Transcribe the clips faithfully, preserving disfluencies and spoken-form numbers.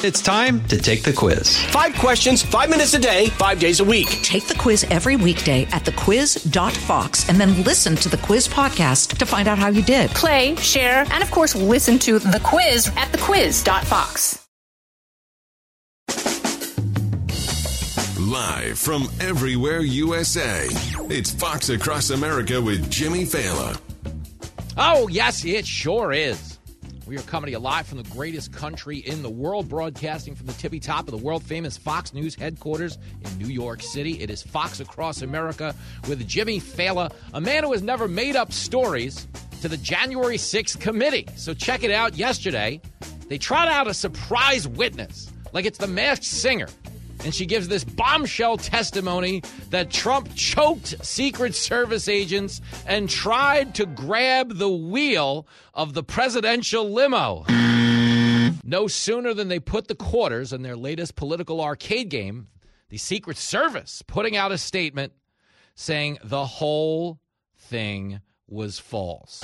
It's time to take the quiz. Five questions, five minutes a day, five days a week. Take the quiz every weekday at the quiz dot fox and then listen to the quiz podcast to find out how you did. Play, share, and of course, listen to the quiz at the quiz dot fox. Live from everywhere U S A, it's Fox Across America with Jimmy Fallon. Oh, yes, it sure is. We are coming to you live from the greatest country in the world, broadcasting from the tippy top of the world-famous Fox News headquarters in New York City. It is Fox Across America with Jimmy Fallon, a man who has never made up stories, to the January sixth committee. So check it out. Yesterday, they trot out a surprise witness, like it's the Masked Singer. And she gives this bombshell testimony that Trump choked Secret Service agents and tried to grab the wheel of the presidential limo. No sooner than they put the quarters in their latest political arcade game, the Secret Service putting out a statement saying the whole thing was false.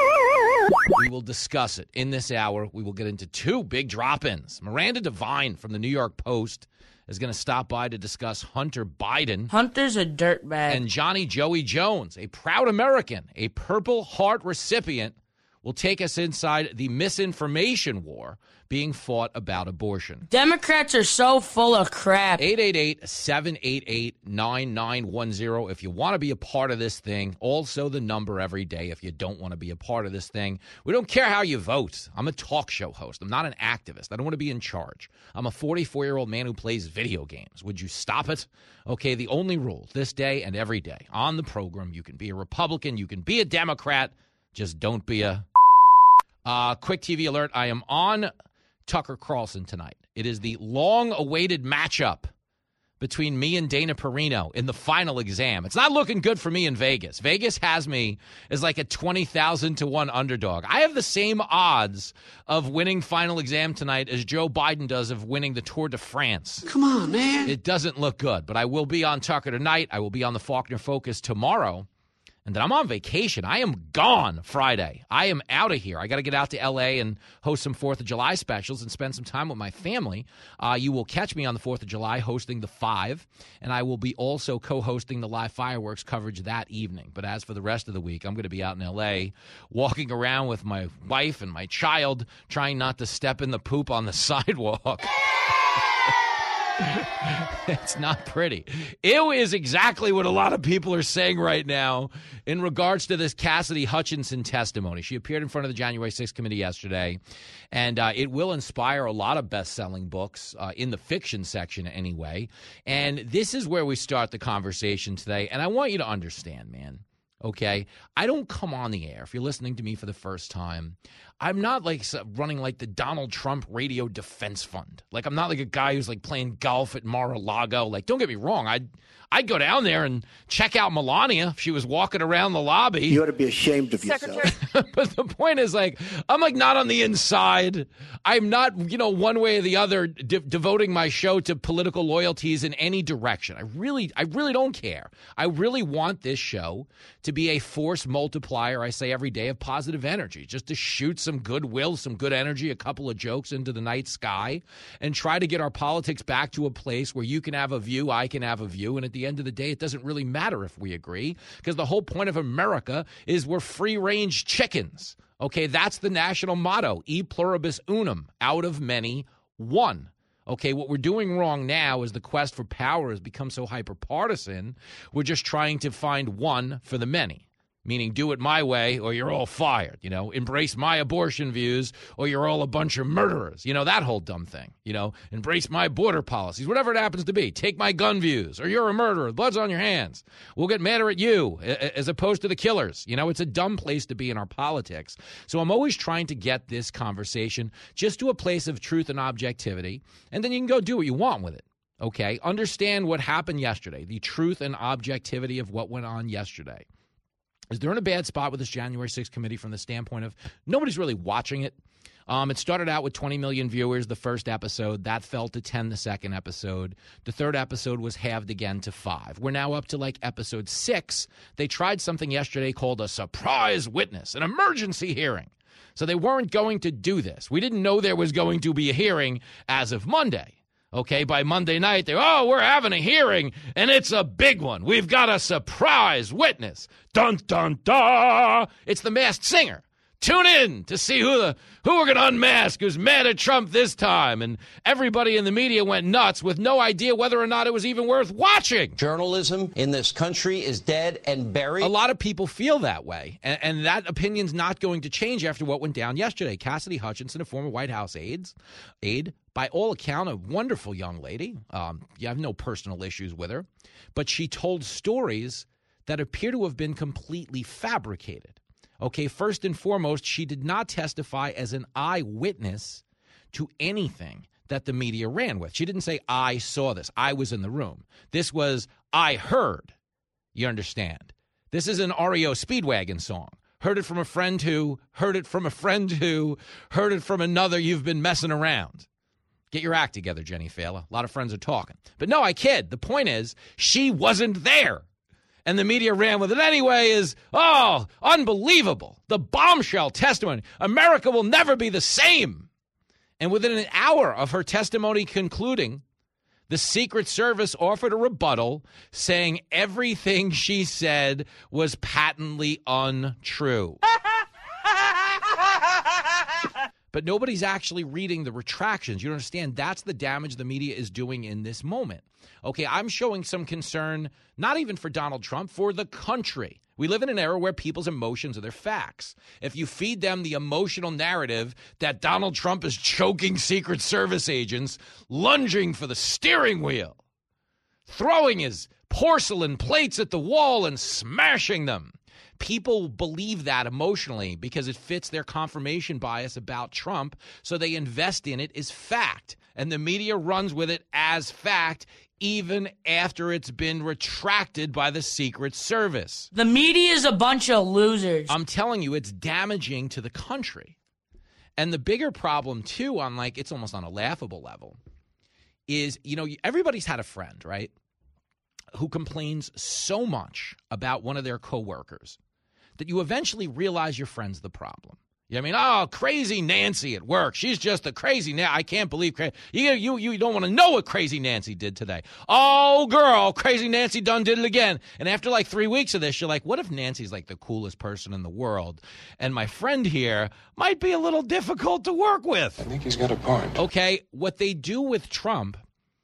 We will discuss it in this hour. We will get into two big drop-ins. Miranda Devine from the New York Post is going to stop by to discuss Hunter Biden. Hunter's a dirtbag. And Johnny Joey Jones, a proud American, a Purple Heart recipient, will take us inside the misinformation war being fought about abortion. Democrats are so full of crap. eight eight eight, seven eight eight, nine nine one zero if you want to be a part of this thing. Also the number every day if you don't want to be a part of this thing. We don't care how you vote. I'm a talk show host. I'm not an activist. I don't want to be in charge. I'm a forty-four-year-old man who plays video games. Would you stop it? Okay, the only rule this day and every day on the program, you can be a Republican, you can be a Democrat, just don't be a... Uh, quick T V alert, I am on Tucker Carlson tonight. It is the long-awaited matchup between me and Dana Perino in the final exam. It's not looking good for me in Vegas. Vegas has me as like a twenty thousand to one underdog. I have the same odds of winning final exam tonight as Joe Biden does of winning the Tour de France. Come on, man. It doesn't look good, but I will be on Tucker tonight. I will be on the Faulkner Focus tomorrow. And then I'm on vacation. I am gone Friday. I am out of here. I got to get out to L A and host some fourth of July specials and spend some time with my family. Uh, you will catch me on the fourth of July hosting the Five, and I will be also co-hosting the live fireworks coverage that evening. But as for the rest of the week, I'm going to be out in L A walking around with my wife and my child, trying not to step in the poop on the sidewalk. It's not pretty. It is exactly what a lot of people are saying right now in regards to this Cassidy Hutchinson testimony. She appeared in front of the January sixth committee yesterday, and uh, it will inspire a lot of best-selling books uh, in the fiction section anyway. And this is where we start the conversation today, and I want you to understand, man. Okay, I don't come on the air. If you're listening to me for the first time, I'm not like running like the Donald Trump Radio Defense Fund. Like I'm not like a guy who's like playing golf at Mar-a-Lago. Like, don't get me wrong. I'd I'd go down there and check out Melania if she was walking around the lobby. You ought to be ashamed of Secretary. yourself. But the point is, like, I'm like not on the inside. I'm not, you know, one way or the other de- devoting my show to political loyalties in any direction. I really, I really don't care. I really want this show to be a force multiplier, I say every day, of positive energy, just to shoot some goodwill, some good energy, a couple of jokes into the night sky, and try to get our politics back to a place where you can have a view, I can have a view, and at the end of the day, it doesn't really matter if we agree, because the whole point of America is we're free-range chickens. Okay, that's the national motto, e pluribus unum, out of many, one. Okay, what we're doing wrong now is the quest for power has become so hyper-partisan, we're just trying to find one for the many. Meaning do it my way or you're all fired, you know, embrace my abortion views or you're all a bunch of murderers, you know, that whole dumb thing, you know, embrace my border policies, whatever it happens to be, take my gun views or you're a murderer, blood's on your hands. We'll get madder at you as opposed to the killers. You know, it's a dumb place to be in our politics. So I'm always trying to get this conversation just to a place of truth and objectivity, and then you can go do what you want with it. Okay, understand what happened yesterday, the truth and objectivity of what went on yesterday. Is they're in a bad spot with this January sixth committee from the standpoint of nobody's really watching it. Um, it started out with twenty million viewers, the first episode. That fell to ten the second episode. The third episode was halved again to five. We're now up to like episode six. They tried something yesterday called a surprise witness, an emergency hearing. So they weren't going to do this. We didn't know there was going to be a hearing as of Monday. Okay, by Monday night, they oh, we're having a hearing, and it's a big one. We've got a surprise witness. Dun, dun, dun. It's the Masked Singer. Tune in to see who the who we're going to unmask, who's mad at Trump this time. And everybody in the media went nuts with no idea whether or not it was even worth watching. Journalism in this country is dead and buried. A lot of people feel that way, and, and that opinion's not going to change after what went down yesterday. Cassidy Hutchinson, a former White House aides, aide, by all account, a wonderful young lady. Um, you have no personal issues with her, but she told stories that appear to have been completely fabricated. Okay, first and foremost, she did not testify as an eyewitness to anything that the media ran with. She didn't say, I saw this. I was in the room. This was, I heard. You understand? This is an R E O Speedwagon song. Heard it from a friend who, heard it from a friend who, heard it from another. You've been messing around. Get your act together, Jenny Failer. A lot of friends are talking. But no, I kid. The point is, she wasn't there. And the media ran with it anyway is, oh, unbelievable. The bombshell testimony. America will never be the same. And within an hour of her testimony concluding, the Secret Service offered a rebuttal saying everything she said was patently untrue. But nobody's actually reading the retractions. You understand? That's the damage the media is doing in this moment. Okay, I'm showing some concern, not even for Donald Trump, for the country. We live in an era where people's emotions are their facts. If you feed them the emotional narrative that Donald Trump is choking Secret Service agents, lunging for the steering wheel, throwing his porcelain plates at the wall and smashing them, people believe that emotionally because it fits their confirmation bias about Trump, so they invest in it as fact. And the media runs with it as fact, even after it's been retracted by the Secret Service. The media is a bunch of losers. I'm telling you, it's damaging to the country. And the bigger problem, too, on like, it's almost on a laughable level, is, you know, everybody's had a friend, right, who complains so much about one of their coworkers that you eventually realize your friend's the problem. You know what I mean? Oh, crazy Nancy at work. She's just a crazy Nancy. I can't believe cra- you, you, you don't want to know what crazy Nancy did today. Oh, girl, crazy Nancy done did it again. And after like three weeks of this, you're like, what if Nancy's like the coolest person in the world? And my friend here might be a little difficult to work with. I think he's got a point. Okay, what they do with Trump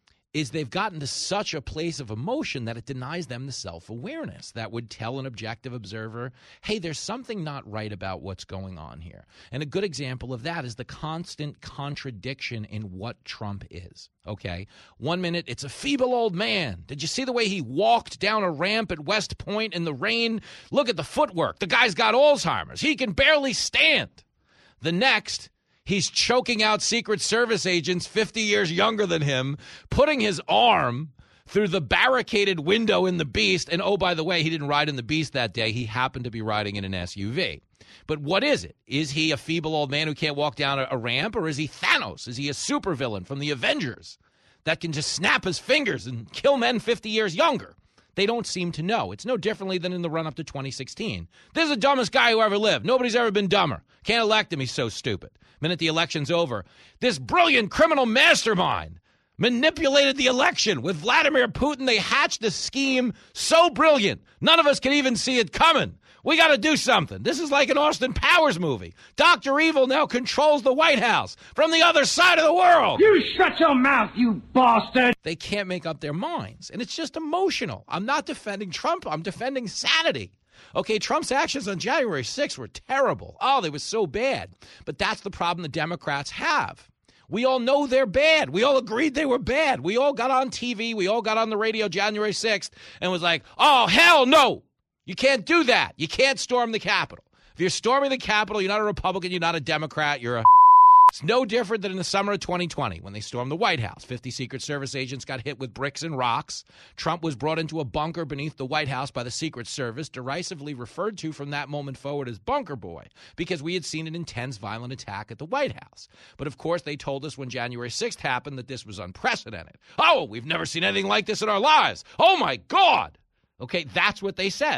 is they've gotten to such a place of emotion that it denies them the self-awareness that would tell an objective observer, hey, there's something not right about what's going on here. And a good example of that is the constant contradiction in what Trump is, okay? One minute, it's a feeble old man. Did you see the way he walked down a ramp at West Point in the rain? Look at the footwork. The guy's got Alzheimer's. He can barely stand. The next, he's choking out Secret Service agents fifty years younger than him, putting his arm through the barricaded window in the Beast. And, oh, by the way, he didn't ride in the Beast that day. He happened to be riding in an S U V. But what is it? Is he a feeble old man who can't walk down a, a ramp, or is he Thanos? Is he a supervillain from the Avengers that can just snap his fingers and kill men fifty years younger? They don't seem to know. It's no differently than in the run-up to twenty sixteen. This is the dumbest guy who ever lived. Nobody's ever been dumber. Can't elect him. He's so stupid. Minute the election's over, this brilliant criminal mastermind manipulated the election. With Vladimir Putin, they hatched a scheme so brilliant, none of us can even see it coming. We got to do something. This is like an Austin Powers movie. Doctor Evil now controls the White House from the other side of the world. You shut your mouth, you bastard. They can't make up their minds, and it's just emotional. I'm not defending Trump. I'm defending sanity. Okay, Trump's actions on January sixth were terrible. Oh, they were so bad. But that's the problem the Democrats have. We all know they're bad. We all agreed they were bad. We all got on T V. We all got on the radio January sixth and was like, oh, hell no. You can't do that. You can't storm the Capitol. If you're storming the Capitol, you're not a Republican, you're not a Democrat, you're a... It's no different than in the summer of twenty twenty when they stormed the White House. fifty Secret Service agents got hit with bricks and rocks. Trump was brought into a bunker beneath the White House by the Secret Service, derisively referred to from that moment forward as Bunker Boy, because we had seen an intense, violent attack at the White House. But, of course, they told us when January sixth happened that this was unprecedented. Oh, we've never seen anything like this in our lives. Oh, my God. Okay, that's what they said.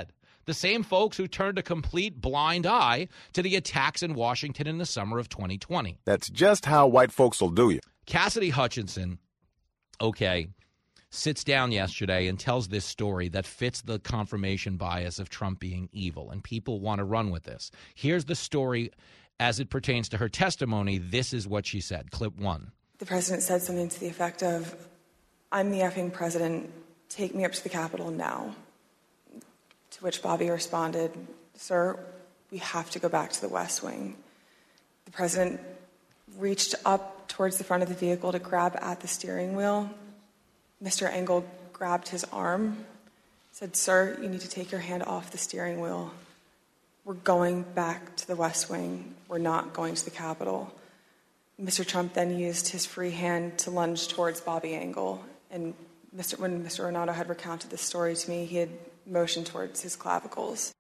The same folks who turned a complete blind eye to the attacks in Washington in the summer of twenty twenty. That's just how white folks will do you. Cassidy Hutchinson, okay, sits down yesterday and tells this story that fits the confirmation bias of Trump being evil, and people want to run with this. Here's the story as it pertains to her testimony. This is what she said. Clip one. The president said something to the effect of, "I'm the effing president. Take me up to the Capitol now." To which Bobby responded, "Sir, we have to go back to the West Wing." The president reached up towards the front of the vehicle to grab at the steering wheel. Mister Engel grabbed his arm, said, "Sir, you need to take your hand off the steering wheel. We're going back to the West Wing. We're not going to the Capitol." Mister Trump then used his free hand to lunge towards Bobby Engel. And Mister when Mister Renato had recounted this story to me, he had motioned towards his clavicles.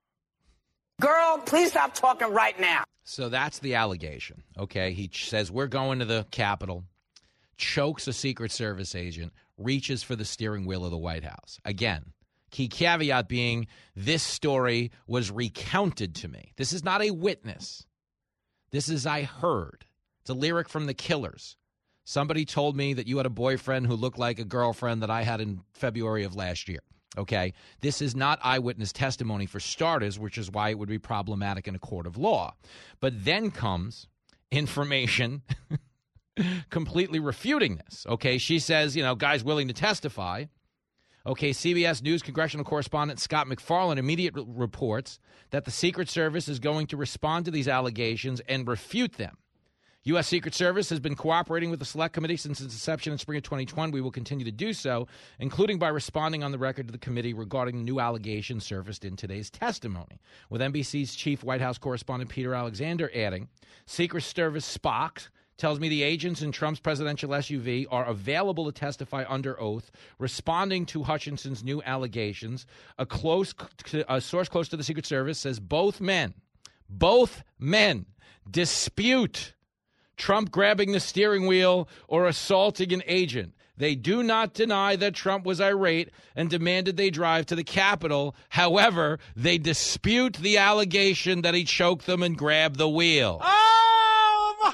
Girl, please stop talking right now. So that's the allegation, okay? He ch- says, we're going to the Capitol, chokes a Secret Service agent, reaches for the steering wheel of the White House. Again, key caveat being this story was recounted to me. This is not a witness. This is I heard. It's a lyric from The Killers. Somebody told me that you had a boyfriend who looked like a girlfriend that I had in February of last year. Okay? This is not eyewitness testimony for starters, which is why it would be problematic in a court of law. But then comes information completely refuting this. Okay, she says, you know, guys willing to testify. Okay, C B S News congressional correspondent Scott McFarlane immediately reports that the Secret Service is going to respond to these allegations and refute them. U S. Secret Service has been cooperating with the Select Committee since its inception in spring of twenty twenty. We will continue to do so, including by responding on the record to the committee regarding the new allegations surfaced in today's testimony. With N B C's chief White House correspondent Peter Alexander adding, Secret Service Spock tells me the agents in Trump's presidential S U V are available to testify under oath, responding to Hutchinson's new allegations. A close, a source close to the Secret Service says both men, both men dispute Trump grabbing the steering wheel or assaulting an agent. They do not deny that Trump was irate and demanded they drive to the Capitol. However, they dispute the allegation that he choked them and grabbed the wheel. Oh,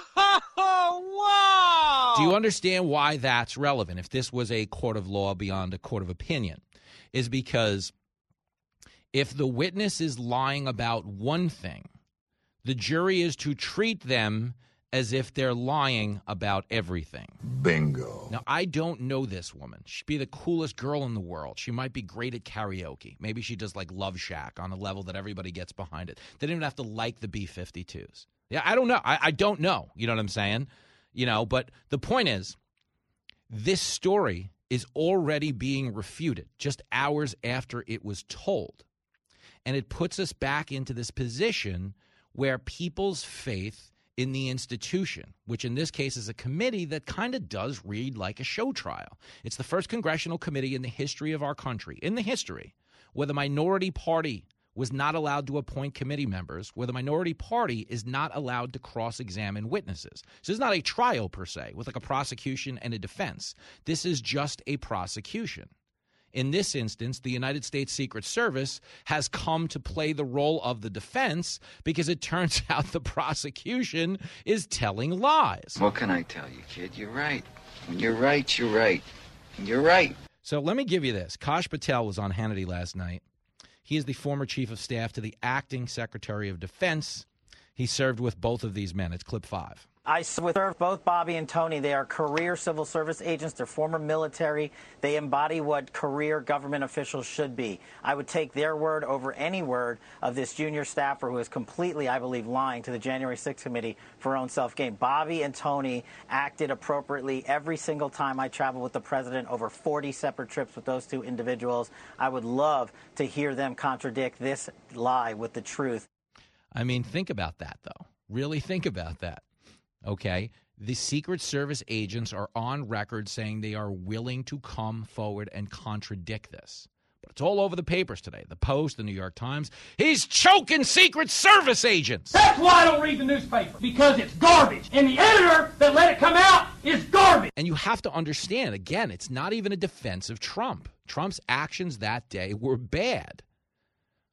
wow! Do you understand why that's relevant if this was a court of law beyond a court of opinion? Is because if the witness is lying about one thing, the jury is to treat them as if they're lying about everything. Bingo. Now, I don't know this woman. She'd be the coolest girl in the world. She might be great at karaoke. Maybe she does like Love Shack on a level that everybody gets behind it. They don't even have to like the B fifty-twos. Yeah, I don't know. I, I don't know. You know what I'm saying? You know, but the point is, this story is already being refuted just hours after it was told. And it puts us back into this position where people's faith in the institution, which in this case is a committee that kind of does read like a show trial. It's the first congressional committee in the history of our country, in the history, where the minority party was not allowed to appoint committee members, where the minority party is not allowed to cross-examine witnesses. So this is not a trial per se, with like a prosecution and a defense. This is just a prosecution. In this instance, the United States Secret Service has come to play the role of the defense because it turns out the prosecution is telling lies. What can I tell you, kid? You're right. When you're right, you're right. And you're right. So let me give you this. Kash Patel was on Hannity last night. He is the former chief of staff to the acting Secretary of Defense. He served with both of these men. It's clip five. I served both Bobby and Tony. They are career civil service agents. They're former military. They embody what career government officials should be. I would take their word over any word of this junior staffer who is completely, I believe, lying to the January sixth committee for her own self-gain. Bobby and Tony acted appropriately every single time I traveled with the president, over forty separate trips with those two individuals. I would love to hear them contradict this lie with the truth. I mean, think about that, though. Really think about that. Okay, the Secret Service agents are on record saying they are willing to come forward and contradict this. But it's all over the papers today. The Post, the New York Times. He's choking Secret Service agents. That's why I don't read the newspaper, because it's garbage. And the editor that let it come out is garbage. And you have to understand, again, it's not even a defense of Trump. Trump's actions that day were bad.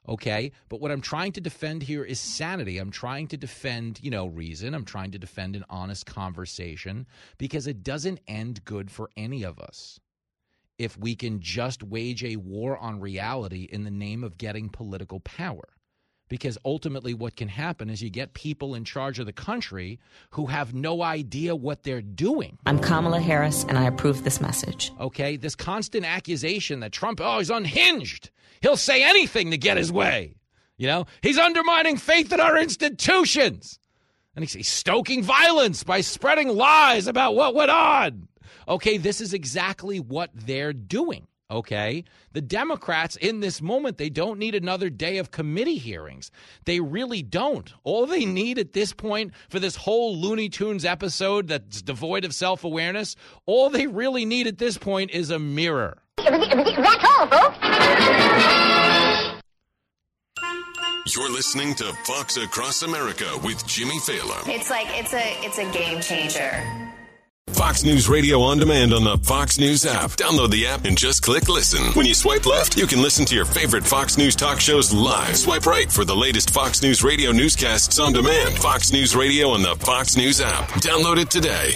Okay, but what I'm trying to defend here is sanity. I'm trying to defend, you know, reason. I'm trying to defend an honest conversation because it doesn't end good for any of us if we can just wage a war on reality in the name of getting political power. Because ultimately what can happen is you get people in charge of the country who have no idea what they're doing. I'm Kamala Harris, and I approve this message. Okay, this constant accusation that Trump, oh, he's unhinged. He'll say anything to get his way. You know, he's undermining faith in our institutions. And he's stoking violence by spreading lies about what went on. Okay, this is exactly what they're doing. Okay, the Democrats in this moment, they don't need another day of committee hearings. They really don't. All they need at this point for this whole Looney Tunes episode that's devoid of self-awareness, all they really need at this point is a mirror. That's all, folks. You're listening to Fox Across America with Jimmy Fallon. It's like, it's a, it's a game changer. Fox News Radio on demand on the Fox News app. Download the app and just click listen. When you swipe left, you can listen to your favorite Fox News talk shows live. Swipe right for the latest Fox News Radio newscasts on demand. Fox News Radio on the Fox News app. Download it today.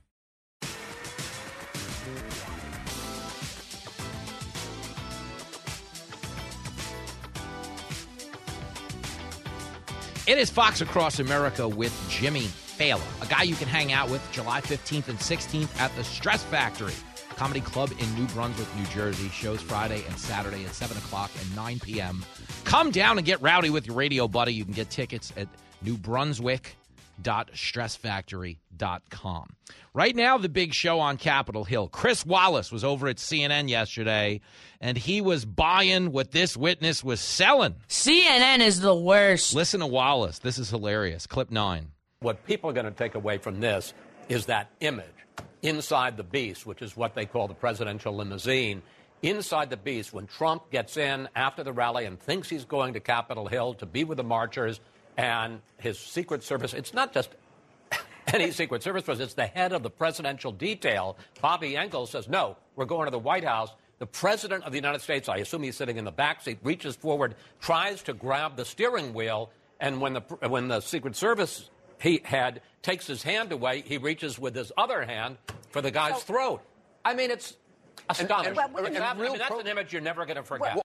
It is Fox Across America with Jimmy Fallon, a guy you can hang out with July fifteenth and sixteenth at the Stress Factory Comedy Club in New Brunswick, New Jersey. Shows Friday and Saturday at seven o'clock and nine p.m. Come down and get rowdy with your radio buddy. You can get tickets at new brunswick dot stress factory dot com. Right now, the big show on Capitol Hill. Chris Wallace was over at C N N yesterday, and he was buying what this witness was selling. C N N is the worst. Listen to Wallace. This is hilarious. Clip nine. What people are going to take away from this is that image inside the beast, which is what they call the presidential limousine. Inside the beast, when Trump gets in after the rally and thinks he's going to Capitol Hill to be with the marchers and his Secret Service, it's not just any Secret Service person, it's the head of the presidential detail. Bobby Engel says, no, we're going to the White House. The president of the United States, I assume he's sitting in the back seat, reaches forward, tries to grab the steering wheel, and when the when the Secret Service he had takes his hand away, he reaches with his other hand for the guy's so, throat. I mean, it's astonishing. And, and, and, and I mean, that's pro- an image you're never going to forget.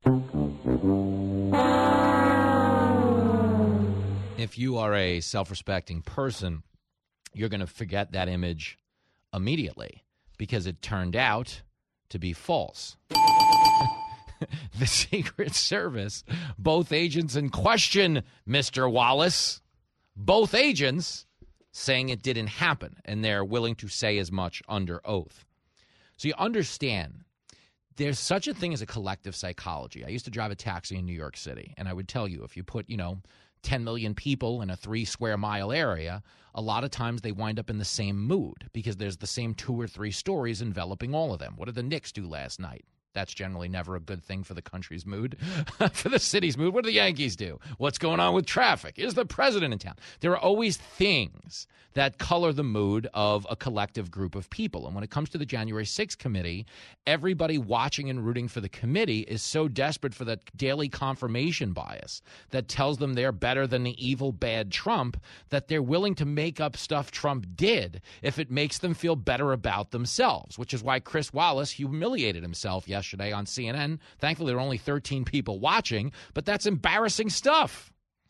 If you are a self-respecting person, you're going to forget that image immediately because it turned out to be false. The Secret Service, both agents in question, Mister Wallace, both agents saying it didn't happen, and they're willing to say as much under oath. So you understand, there's such a thing as a collective psychology. I used to drive a taxi in New York City, and I would tell you, if you put, you know, ten million people in a three square mile area, a lot of times they wind up in the same mood because there's the same two or three stories enveloping all of them. What did the Knicks do last night? That's generally never a good thing for the country's mood, for the city's mood. What do the Yankees do? What's going on with traffic? Is the president in town? There are always things that color the mood of a collective group of people. And when it comes to the January sixth committee, everybody watching and rooting for the committee is so desperate for that daily confirmation bias that tells them they're better than the evil, bad Trump, that they're willing to make up stuff Trump did if it makes them feel better about themselves, which is why Chris Wallace humiliated himself yesterday on C N N. Thankfully, there are only thirteen people watching, but that's embarrassing stuff.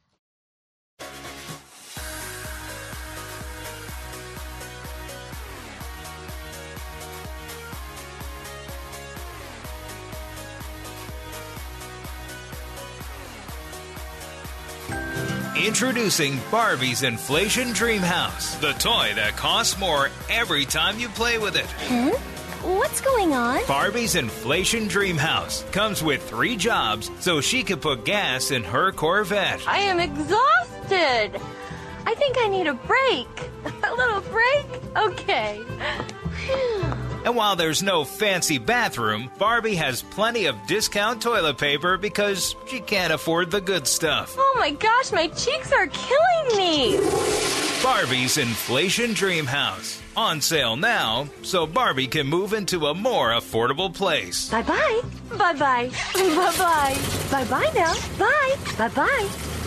Introducing Barbie's Inflation Dream House, the toy that costs more every time you play with it. Huh? What's going on? Barbie's Inflation Dream House comes with three jobs so she can put gas in her Corvette. I am exhausted. I think I need a break. A little break? Okay. And while there's no fancy bathroom, Barbie has plenty of discount toilet paper because she can't afford the good stuff. Oh my gosh, my cheeks are killing me. Barbie's Inflation Dream House. On sale now, so Barbie can move into a more affordable place. Bye-bye. Bye-bye. Bye-bye. Bye-bye now. Bye. Bye-bye.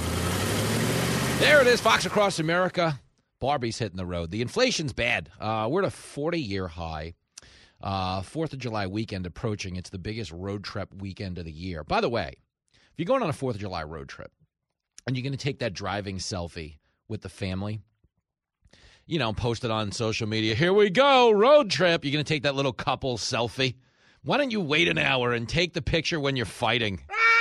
There it is, Fox Across America. Barbie's hitting the road. The inflation's bad. Uh, we're at a forty-year high. Uh, Fourth of July weekend approaching. It's the biggest road trip weekend of the year. By the way, if you're going on a Fourth of July road trip and you're going to take that driving selfie with the family, you know, post it on social media. Here we go, road trip. You're going to take that little couple selfie. Why don't you wait an hour and take the picture when you're fighting?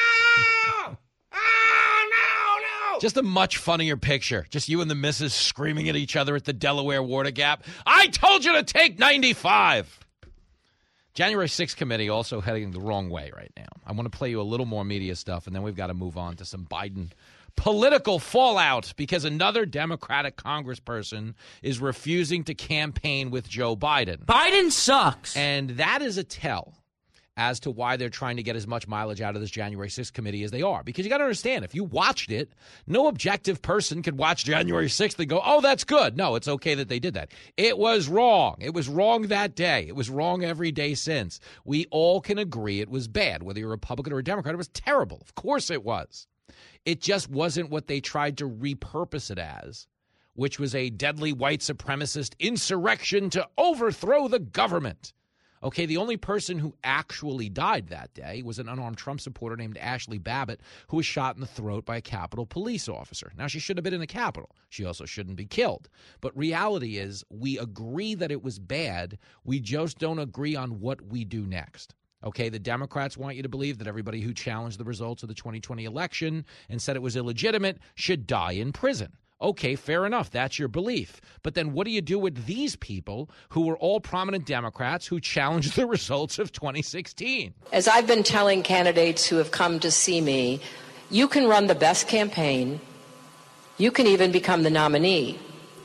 Oh! Oh, no, no! Just a much funnier picture. Just you and the missus screaming at each other at the Delaware Water Gap. I told you to take ninety-five. January sixth committee also heading the wrong way right now. I want to play you a little more media stuff, and then we've got to move on to some Biden political fallout because another Democratic congressperson is refusing to campaign with Joe Biden. Biden sucks. And that is a tell as to why they're trying to get as much mileage out of this January sixth committee as they are. Because you got to understand, if you watched it, no objective person could watch January sixth and go, oh, that's good. No, it's okay that they did that. It was wrong. It was wrong that day. It was wrong every day since. We all can agree it was bad. Whether you're a Republican or a Democrat, it was terrible. Of course it was. It just wasn't what they tried to repurpose it as, which was a deadly white supremacist insurrection to overthrow the government. Okay, the only person who actually died that day was an unarmed Trump supporter named Ashley Babbitt, who was shot in the throat by a Capitol police officer. Now, she should have been in the Capitol. She also shouldn't be killed. But reality is, we agree that it was bad. We just don't agree on what we do next. Okay, the Democrats want you to believe that everybody who challenged the results of the twenty twenty election and said it was illegitimate should die in prison. Okay, fair enough. That's your belief. But then what do you do with these people who were all prominent Democrats who challenged the results of twenty sixteen? As I've been telling candidates who have come to see me, you can run the best campaign, you can even become the nominee,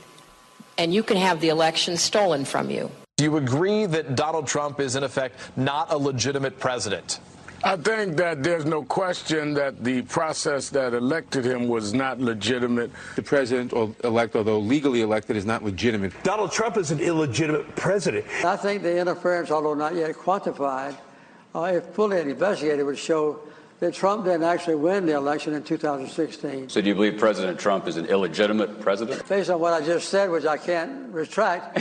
and you can have the election stolen from you. Do you agree that Donald Trump is, in effect, not a legitimate president? I think that there's no question that the process that elected him was not legitimate. The president-elect, although legally elected, is not legitimate. Donald Trump is an illegitimate president. I think the interference, although not yet quantified, uh, if fully investigated, would show that Trump didn't actually win the election in two thousand sixteen. So do you believe President Trump is an illegitimate president? Based on what I just said, which I can't retract.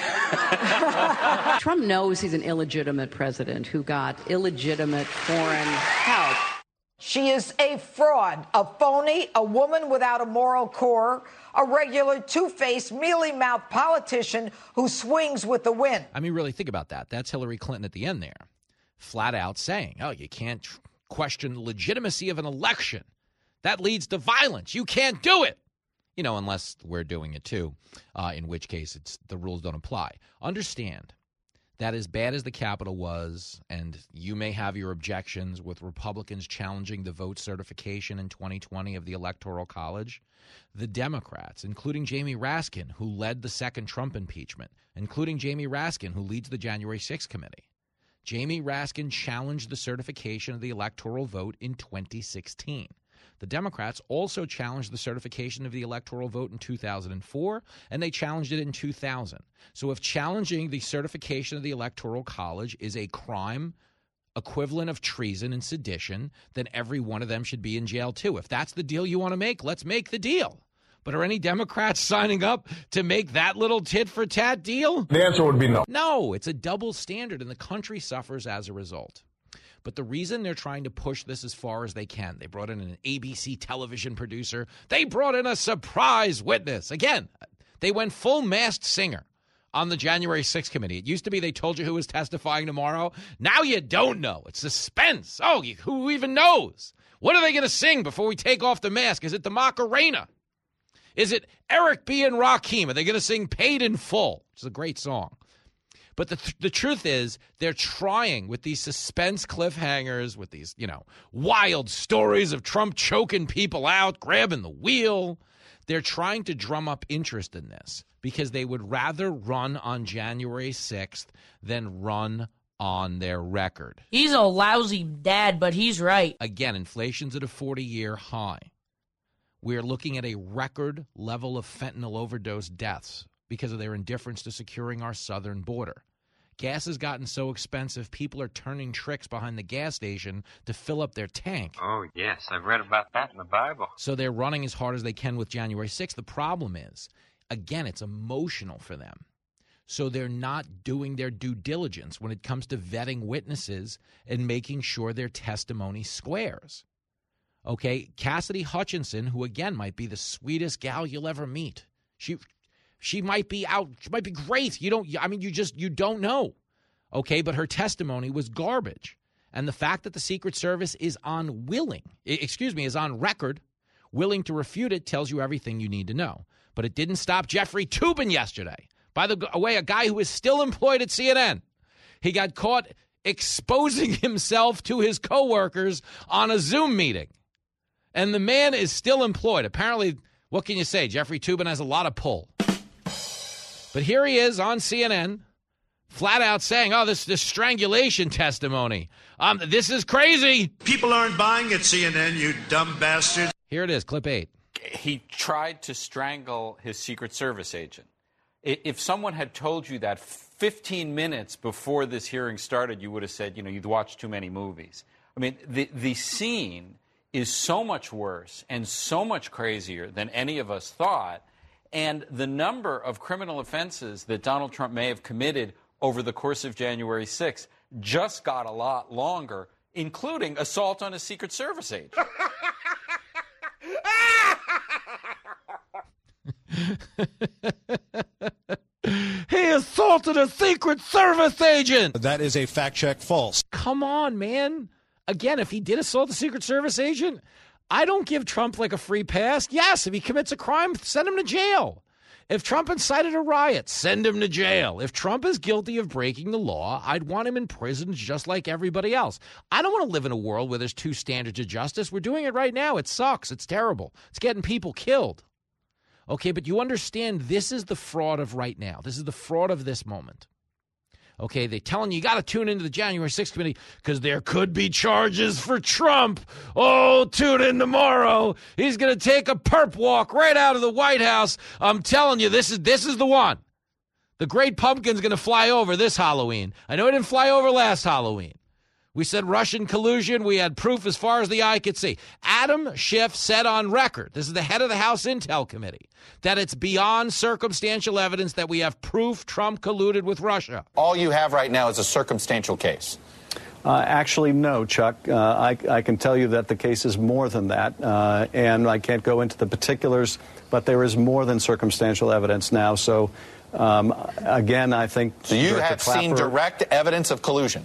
Trump knows he's an illegitimate president who got illegitimate foreign help. She is a fraud, a phony, a woman without a moral core, a regular two-faced, mealy-mouthed politician who swings with the wind. I mean, really think about that. That's Hillary Clinton at the end there, flat out saying, oh, you can't tr- question the legitimacy of an election. That leads to violence. You can't do it. You know, unless we're doing it too, uh, in which case it's the rules don't apply. Understand that as bad as the Capitol was, and you may have your objections with Republicans challenging the vote certification in twenty twenty of the Electoral College, the Democrats, including Jamie Raskin, who led the second Trump impeachment, including Jamie Raskin, who leads the January sixth committee, Jamie Raskin challenged the certification of the electoral vote in twenty sixteen. The Democrats also challenged the certification of the electoral vote in two thousand four, and they challenged it in two thousand. So if challenging the certification of the Electoral College is a crime equivalent of treason and sedition, then every one of them should be in jail too. If that's the deal you want to make, let's make the deal. But are any Democrats signing up to make that little tit-for-tat deal? The answer would be no. No, it's a double standard, and the country suffers as a result. But the reason they're trying to push this as far as they can, they brought in an A B C television producer. They brought in a surprise witness. Again, they went full masked singer on the January sixth committee. It used to be they told you who was testifying tomorrow. Now you don't know. It's suspense. Oh, who even knows? What are they going to sing before we take off the mask? Is it the Macarena? Is it Eric B. and Rakim? Are they going to sing Paid in Full? Which is a great song. But the th- the truth is, they're trying with these suspense cliffhangers, with these, you know, wild stories of Trump choking people out, grabbing the wheel. They're trying to drum up interest in this because they would rather run on January sixth than run on their record. He's a lousy dad, but he's right. Again, inflation's at a forty-year high. we're looking at a record level of fentanyl overdose deaths because of their indifference to securing our southern border. Gas has gotten so expensive, people are turning tricks behind the gas station to fill up their tank. Oh, yes. I've read about that in the Bible. So they're running as hard as they can with January sixth. The problem is, again, it's emotional for them. So they're not doing their due diligence when it comes to vetting witnesses and making sure their testimony squares. Okay, Cassidy Hutchinson, who again might be the sweetest gal you'll ever meet. She she might be out, she might be great. You don't I mean you just you don't know. Okay, but her testimony was garbage. And the fact that the Secret Service is unwilling, excuse me, is on record, willing to refute it tells you everything you need to know. But it didn't stop Jeffrey Toobin yesterday. By the way, a guy who is still employed at C N N. He got caught exposing himself to his coworkers on a Zoom meeting. And the man is still employed. Apparently, what can you say? Jeffrey Toobin has a lot of pull. But here he is on C N N, flat out saying, oh, this, this strangulation testimony. Um, this is crazy. People aren't buying at C N N, you dumb bastards. Here it is, clip eight. He tried to strangle his Secret Service agent. If someone had told you that fifteen minutes before this hearing started, you would have said, you know, you'd watched too many movies. I mean, the, the scene is so much worse and so much crazier than any of us thought. And the number of criminal offenses that Donald Trump may have committed over the course of January sixth just got a lot longer, including assault on a Secret Service agent. He assaulted a Secret Service agent. That is a fact check false. Come on, man. Again, if he did assault a Secret Service agent, I don't give Trump like a free pass. Yes, if he commits a crime, send him to jail. If Trump incited a riot, send him to jail. If Trump is guilty of breaking the law, I'd want him in prison just like everybody else. I don't want to live in a world where there's two standards of justice. We're doing it right now. It sucks. It's terrible. It's getting people killed. Okay, but you understand this is the fraud of right now. This is the fraud of this moment. Okay, they're telling you you got to tune into the January sixth committee because there could be charges for Trump. Oh, tune in tomorrow. He's going to take a perp walk right out of the White House. I'm telling you, this is this is the one. The Great Pumpkin's going to fly over this Halloween. I know it didn't fly over last Halloween. We said Russian collusion. We had proof as far as the eye could see. Adam Schiff said on record, this is the head of the House Intel Committee, that it's beyond circumstantial evidence that we have proof Trump colluded with Russia. All you have right now is a circumstantial case. Uh, actually, no, Chuck. Uh, I, I can tell you that the case is more than that, uh, and I can't go into the particulars, but there is more than circumstantial evidence now. So, um, again, I think... So you have Clapper, seen direct evidence of collusion?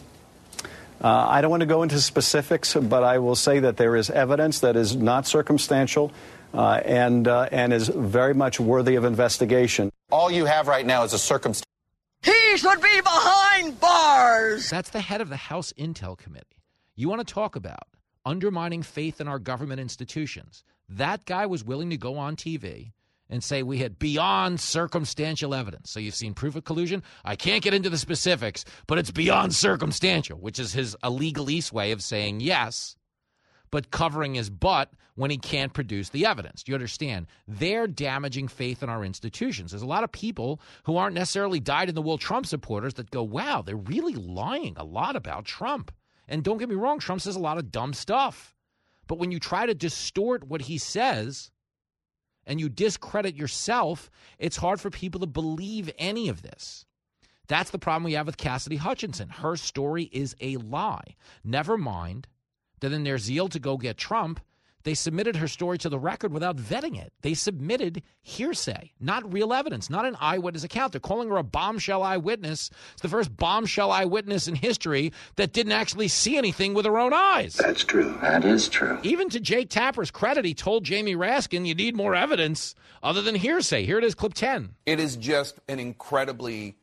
Uh, I don't want to go into specifics, but I will say that there is evidence that is not circumstantial uh, and uh, and is very much worthy of investigation. All you have right now is a circumstance. He should be behind bars. That's the head of the House Intel Committee. You want to talk about undermining faith in our government institutions. That guy was willing to go on T V and say we had beyond circumstantial evidence. So you've seen proof of collusion. I can't get into the specifics, but it's beyond circumstantial, which is his illegalese way of saying yes, but covering his butt when he can't produce the evidence. Do you understand? They're damaging faith in our institutions. There's a lot of people who aren't necessarily dyed-in-the-wool Trump supporters that go, wow, they're really lying a lot about Trump. And don't get me wrong, Trump says a lot of dumb stuff. But when you try to distort what he says and you discredit yourself, it's hard for people to believe any of this. That's the problem we have with Cassidy Hutchinson. Her story is a lie. Never mind that in their zeal to go get Trump, they submitted her story to the record without vetting it. They submitted hearsay, not real evidence, not an eyewitness account. They're calling her a bombshell eyewitness. It's the first bombshell eyewitness in history that didn't actually see anything with her own eyes. That's true. That is true. Even to Jake Tapper's credit, he told Jamie Raskin, you need more evidence other than hearsay. Here it is, clip ten. It is just an incredibly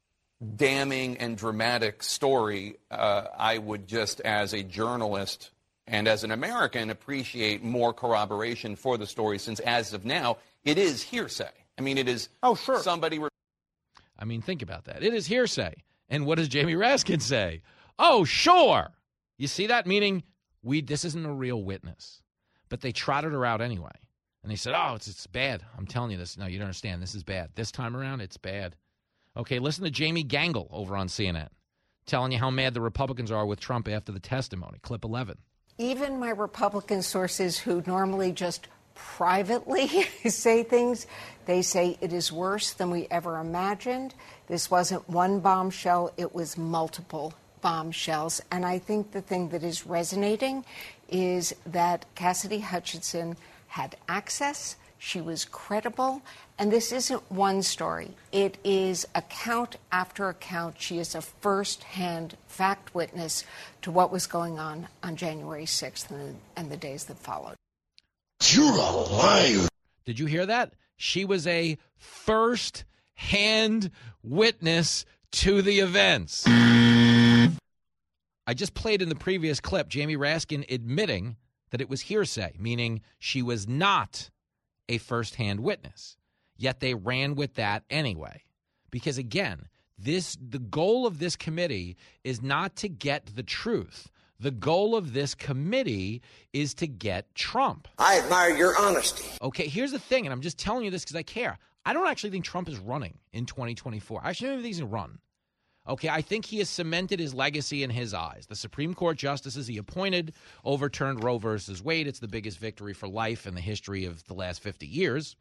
damning and dramatic story. Uh, I would just, as a journalist and as an American, appreciate more corroboration for the story, since as of now, it is hearsay. I mean, it is oh, sure. somebody... Re- I mean, think about that. It is hearsay. And what does Jamie Raskin say? Oh, sure. You see that? Meaning, we this isn't a real witness. But they trotted her out anyway. And they said, oh, it's, it's bad. I'm telling you this. No, you don't understand. This is bad. This time around, it's bad. Okay, listen to Jamie Gangel over on C N N telling you how mad the Republicans are with Trump after the testimony. Clip eleven. Even my Republican sources who normally just privately say things, they say it is worse than we ever imagined. This wasn't one bombshell, it was multiple bombshells. And I think the thing that is resonating is that Cassidy Hutchinson had access, she was credible, and this isn't one story. It is account after account. She is a first-hand fact witness to what was going on on January sixth and, and the days that followed. You're a liar. Did you hear that? She was a first-hand witness to the events. I just played in the previous clip Jamie Raskin admitting that it was hearsay, meaning she was not a first-hand witness. Yet they ran with that anyway. Because, again, this the goal of this committee is not to get the truth. The goal of this committee is to get Trump. I admire your honesty. Okay, here's the thing, and I'm just telling you this because I care. I don't actually think Trump is running in twenty twenty-four. I actually don't think he's going to run. Okay, I think he has cemented his legacy in his eyes. The Supreme Court justices he appointed overturned Roe versus Wade. It's the biggest victory for life in the history of the last fifty years.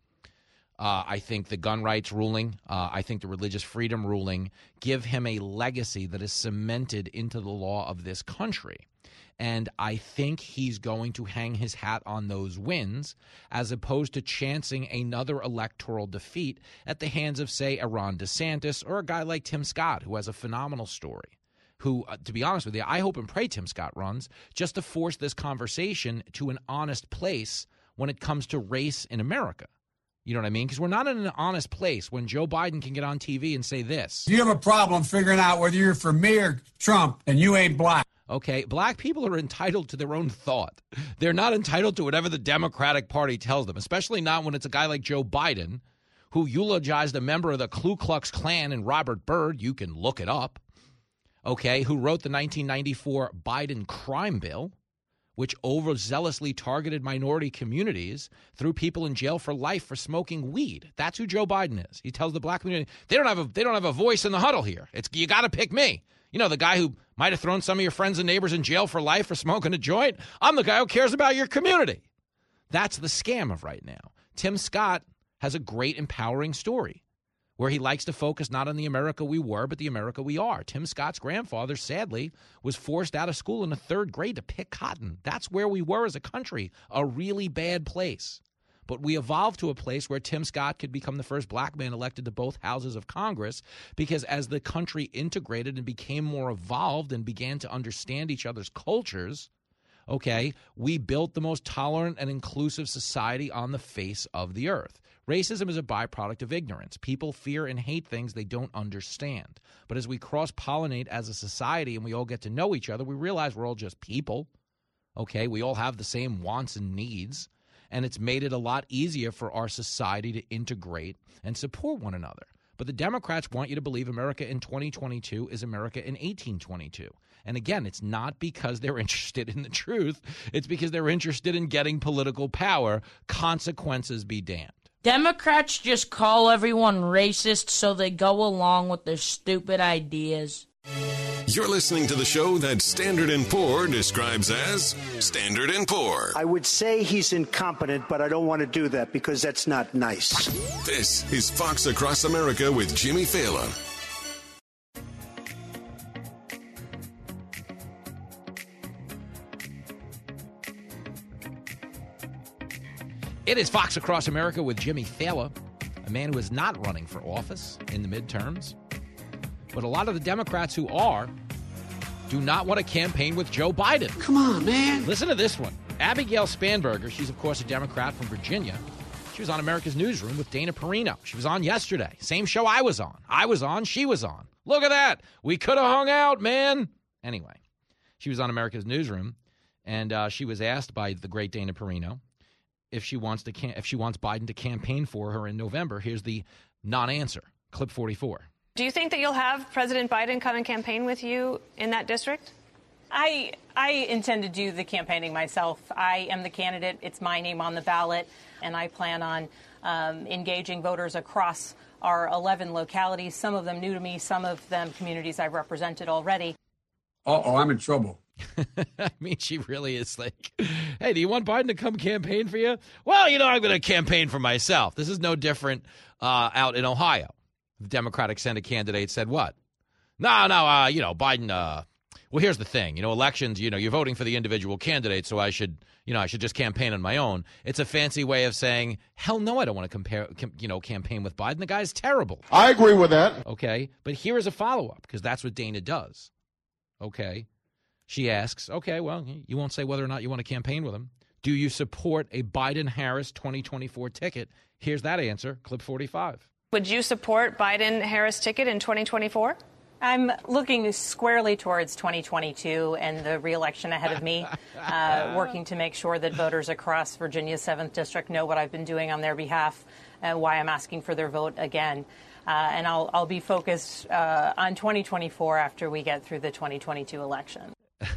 Uh, I think the gun rights ruling, uh, I think the religious freedom ruling give him a legacy that is cemented into the law of this country. And I think he's going to hang his hat on those wins as opposed to chancing another electoral defeat at the hands of, say, a Ron DeSantis or a guy like Tim Scott, who has a phenomenal story, who, uh, to be honest with you, I hope and pray Tim Scott runs just to force this conversation to an honest place when it comes to race in America. You know what I mean? Because we're not in an honest place when Joe Biden can get on T V and say this. You have a problem figuring out whether you're for me or Trump, and you ain't black. Okay, black people are entitled to their own thought. They're not entitled to whatever the Democratic Party tells them, especially not when it's a guy like Joe Biden, who eulogized a member of the Ku Klux Klan and Robert Byrd. You can look it up. Okay, who wrote the nineteen ninety-four Biden crime bill, which overzealously targeted minority communities, threw people in jail for life for smoking weed. That's who Joe Biden is. He tells the black community, they don't have a they don't have a voice in the huddle here. It's you got to pick me. You know, the guy who might have thrown some of your friends and neighbors in jail for life for smoking a joint? I'm the guy who cares about your community. That's the scam of right now. Tim Scott has a great empowering story where he likes to focus not on the America we were, but the America we are. Tim Scott's grandfather, sadly, was forced out of school in the third grade to pick cotton. That's where we were as a country, a really bad place. But we evolved to a place where Tim Scott could become the first black man elected to both houses of Congress because as the country integrated and became more evolved and began to understand each other's cultures, okay, we built the most tolerant and inclusive society on the face of the earth. Racism is a byproduct of ignorance. People fear and hate things they don't understand. But as we cross-pollinate as a society and we all get to know each other, we realize we're all just people, okay? We all have the same wants and needs. And it's made it a lot easier for our society to integrate and support one another. But the Democrats want you to believe America in twenty twenty-two is America in eighteen twenty-two. And again, it's not because they're interested in the truth. It's because they're interested in getting political power. Consequences be damned. Democrats just call everyone racist so they go along with their stupid ideas. You're listening to the show that Standard and Poor describes as Standard and Poor. I would say he's incompetent, but I don't want to do that because that's not nice. This is Fox Across America with Jimmy Fallon. It is Fox Across America with Jimmy Fallon, a man who is not running for office in the midterms. But a lot of the Democrats who are do not want to campaign with Joe Biden. Come on, man. Listen to this one. Abigail Spanberger, she's, of course, a Democrat from Virginia. She was on America's Newsroom with Dana Perino. She was on yesterday. Same show I was on. I was on. She was on. Look at that. We could have hung out, man. Anyway, she was on America's Newsroom, and uh, she was asked by the great Dana Perino if she wants to cam- if she wants Biden to campaign for her in November. Here's the non-answer. Clip forty-four. Do you think that you'll have President Biden come and campaign with you in that district? I I intend to do the campaigning myself. I am the candidate. It's my name on the ballot, and I plan on um, engaging voters across our eleven localities, some of them new to me, some of them communities I've represented already. Uh-oh, I'm in trouble. I mean, she really is like, hey, do you want Biden to come campaign for you? Well, you know, I'm going to campaign for myself. This is no different uh, out in Ohio. The Democratic Senate candidate said what? No, no, uh, you know, Biden, uh, well, here's the thing. You know, elections, you know, you're voting for the individual candidate, so I should, you know, I should just campaign on my own. It's a fancy way of saying, hell no, I don't want to compare, com- you know, campaign with Biden. The guy's terrible. I agree with that. Okay, but here is a follow-up, because that's what Dana does. Okay. She asks, okay, well, you won't say whether or not you want to campaign with him. Do you support a Biden-Harris twenty twenty-four ticket? Here's that answer, clip forty-five. Would you support Biden-Harris ticket in twenty twenty-four? I'm looking squarely towards twenty twenty-two and the re-election ahead of me, uh, working to make sure that voters across Virginia's seventh District know what I've been doing on their behalf and why I'm asking for their vote again. Uh, and I'll, I'll be focused uh, on twenty twenty-four after we get through the twenty twenty-two election.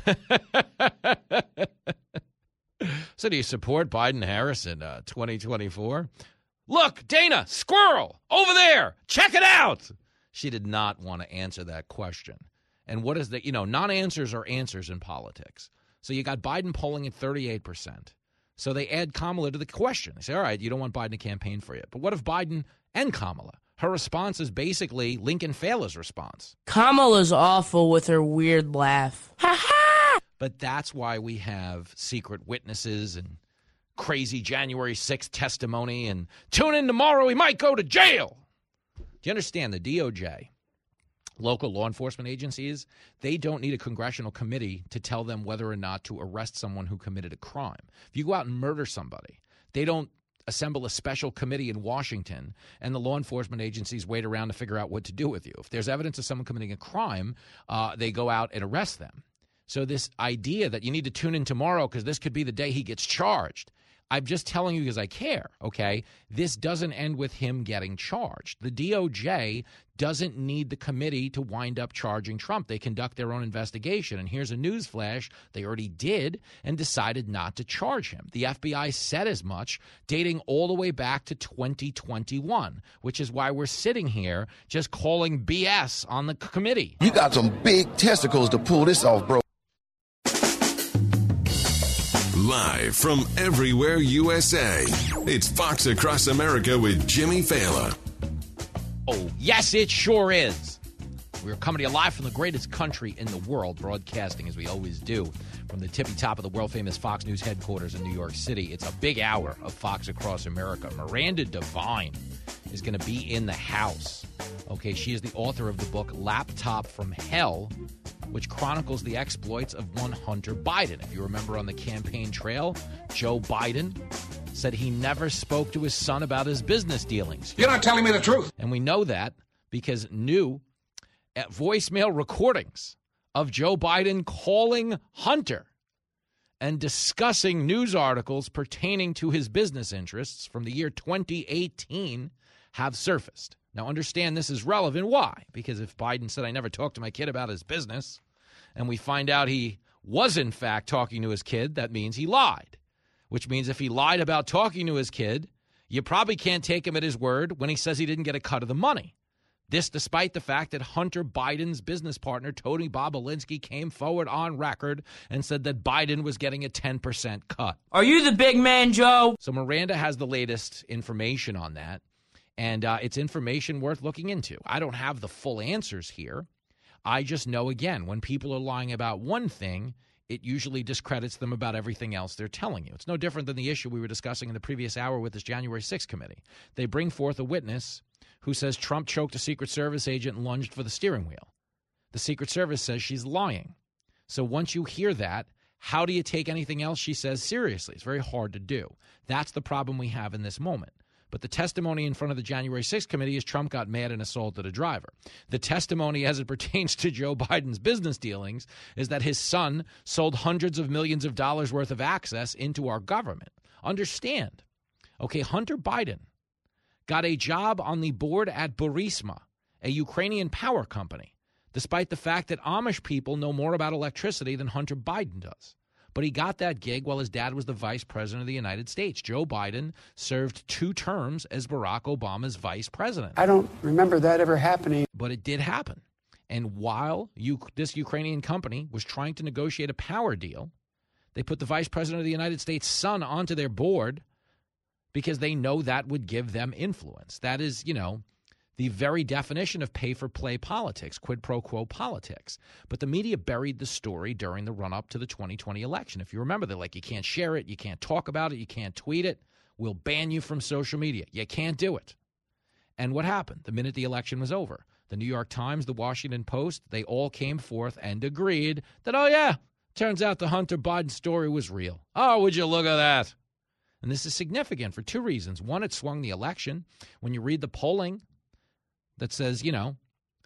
So do you support Biden-Harris in uh, twenty twenty-four? Look, Dana, squirrel, over there. Check it out. She did not want to answer that question. And what is the, you know, non-answers are answers in politics. So you got Biden polling at thirty-eight percent. So they add Kamala to the question. They say, all right, you don't want Biden to campaign for you. But what if Biden and Kamala? Her response is basically Lincoln Faila's response. Kamala's awful with her weird laugh. Ha ha! But that's why we have secret witnesses and crazy January sixth testimony and tune in tomorrow, he might go to jail. Do you understand the D O J, local law enforcement agencies, they don't need a congressional committee to tell them whether or not to arrest someone who committed a crime. If you go out and murder somebody, they don't assemble a special committee in Washington and the law enforcement agencies wait around to figure out what to do with you. If there's evidence of someone committing a crime, uh, they go out and arrest them. So this idea that you need to tune in tomorrow because this could be the day he gets charged, I'm just telling you because I care, okay? This doesn't end with him getting charged. The D O J doesn't need the committee to wind up charging Trump. They conduct their own investigation. And here's a news flash. They already did and decided not to charge him. The F B I said as much, dating all the way back to twenty twenty-one, which is why we're sitting here just calling B S on the committee. You got some big testicles to pull this off, bro. Live from everywhere U S A, it's Fox Across America with Jimmy Failla. Oh, yes, it sure is. We're coming to you live from the greatest country in the world, broadcasting as we always do from the tippy top of the world-famous Fox News headquarters in New York City. It's a big hour of Fox Across America. Miranda Devine is going to be in the house. Okay, she is the author of the book Laptop from Hell, which chronicles the exploits of one Hunter Biden. If you remember on the campaign trail, Joe Biden said he never spoke to his son about his business dealings. You're not telling me the truth. And we know that because new voicemail recordings of Joe Biden calling Hunter and discussing news articles pertaining to his business interests from the year twenty eighteen have surfaced. Now, understand this is relevant. Why? Because if Biden said, I never talked to my kid about his business, and we find out he was, in fact, talking to his kid, that means he lied. Which means if he lied about talking to his kid, you probably can't take him at his word when he says he didn't get a cut of the money. This despite the fact that Hunter Biden's business partner, Tony Bobolinsky, came forward on record and said that Biden was getting a ten percent cut. Are you the big man, Joe? So Miranda has the latest information on that. And uh, it's information worth looking into. I don't have the full answers here. I just know, again, when people are lying about one thing, it usually discredits them about everything else they're telling you. It's no different than the issue we were discussing in the previous hour with this January sixth committee. They bring forth a witness who says Trump choked a Secret Service agent and lunged for the steering wheel. The Secret Service says she's lying. So once you hear that, how do you take anything else she says seriously? It's very hard to do. That's the problem we have in this moment. But the testimony in front of the January sixth committee is Trump got mad and assaulted a driver. The testimony as it pertains to Joe Biden's business dealings is that his son sold hundreds of millions of dollars worth of access into our government. Understand, okay, Hunter Biden got a job on the board at Burisma, a Ukrainian power company despite the fact that Amish people know more about electricity than Hunter Biden does. But he got that gig while his dad was the vice president of the United States. Joe Biden served two terms as Barack Obama's vice president. I don't remember that ever happening. But it did happen. And while you, this Ukrainian company was trying to negotiate a power deal, they put the vice president of the United States' son onto their board because they know that would give them influence. That is, you know, the very definition of pay-for-play politics, quid pro quo politics. But the media buried the story during the run-up to the twenty twenty election. If you remember, they're like, you can't share it, you can't talk about it, you can't tweet it. We'll ban you from social media. You can't do it. And what happened? The minute the election was over, the New York Times, the Washington Post, they all came forth and agreed that, oh, yeah, turns out the Hunter Biden story was real. Oh, would you look at that? And this is significant for two reasons. One, it swung the election. When you read the polling that says, you know,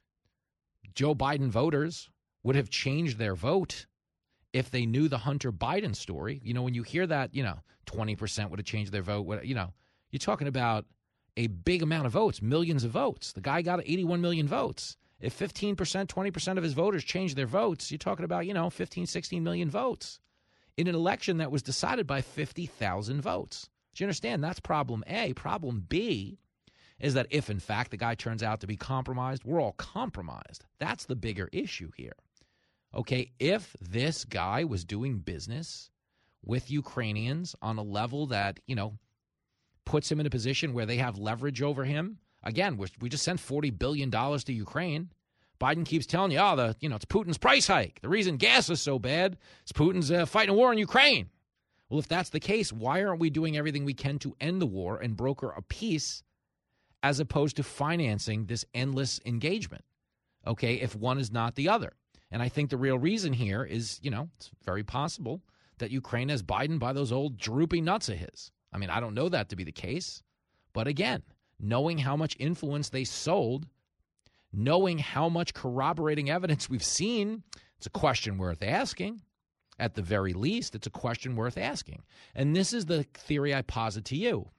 Joe Biden voters would have changed their vote if they knew the Hunter Biden story. You know, when you hear that, you know, twenty percent would have changed their vote. You know, you're talking about a big amount of votes, millions of votes. The guy got eighty-one million votes. If fifteen percent, twenty percent of his voters changed their votes, you're talking about, you know, fifteen, sixteen million votes in an election that was decided by fifty thousand votes. Do you understand? That's problem A. Problem B is that if, in fact, the guy turns out to be compromised, we're all compromised. That's the bigger issue here. Okay, if this guy was doing business with Ukrainians on a level that, you know, puts him in a position where they have leverage over him, again, we just sent forty billion dollars to Ukraine. Biden keeps telling you, oh, the, you know, it's Putin's price hike. The reason gas is so bad is Putin's uh, fighting a war in Ukraine. Well, if that's the case, why aren't we doing everything we can to end the war and broker a peace as opposed to financing this endless engagement, okay, if one is not the other? And I think the real reason here is, you know, it's very possible that Ukraine has Biden by those old droopy nuts of his. I mean, I don't know that to be the case. But again, knowing how much influence they sold, knowing how much corroborating evidence we've seen, it's a question worth asking. At the very least, it's a question worth asking. And this is the theory I posit to you.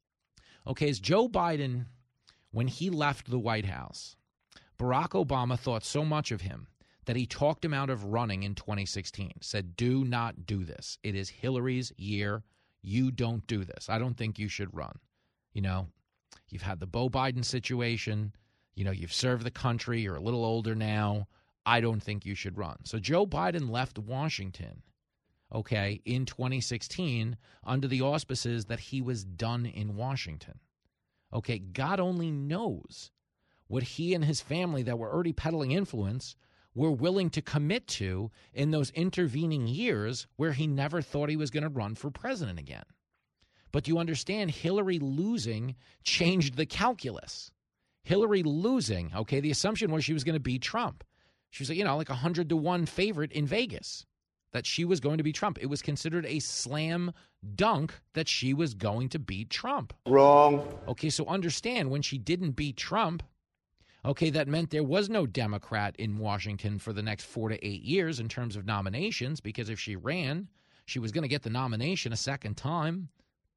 Okay, as Joe Biden, when he left the White House, Barack Obama thought so much of him that he talked him out of running in twenty sixteen, said, do not do this. It is Hillary's year. You don't do this. I don't think you should run. You know, you've had the Beau Biden situation. You know, you've served the country. You're a little older now. I don't think you should run. So Joe Biden left Washington, okay, in twenty sixteen under the auspices that he was done in Washington. Okay, God only knows what he and his family that were already peddling influence were willing to commit to in those intervening years where he never thought he was going to run for president again. But you understand, Hillary losing changed the calculus. Hillary losing, okay, the assumption was she was going to beat Trump. She was, you know, like a hundred to one favorite in Vegas, that she was going to beat Trump. It was considered a slam dunk that she was going to beat Trump. Wrong. Okay, so understand, when she didn't beat Trump, okay, that meant there was no Democrat in Washington for the next four to eight years in terms of nominations, because if she ran, she was going to get the nomination a second time.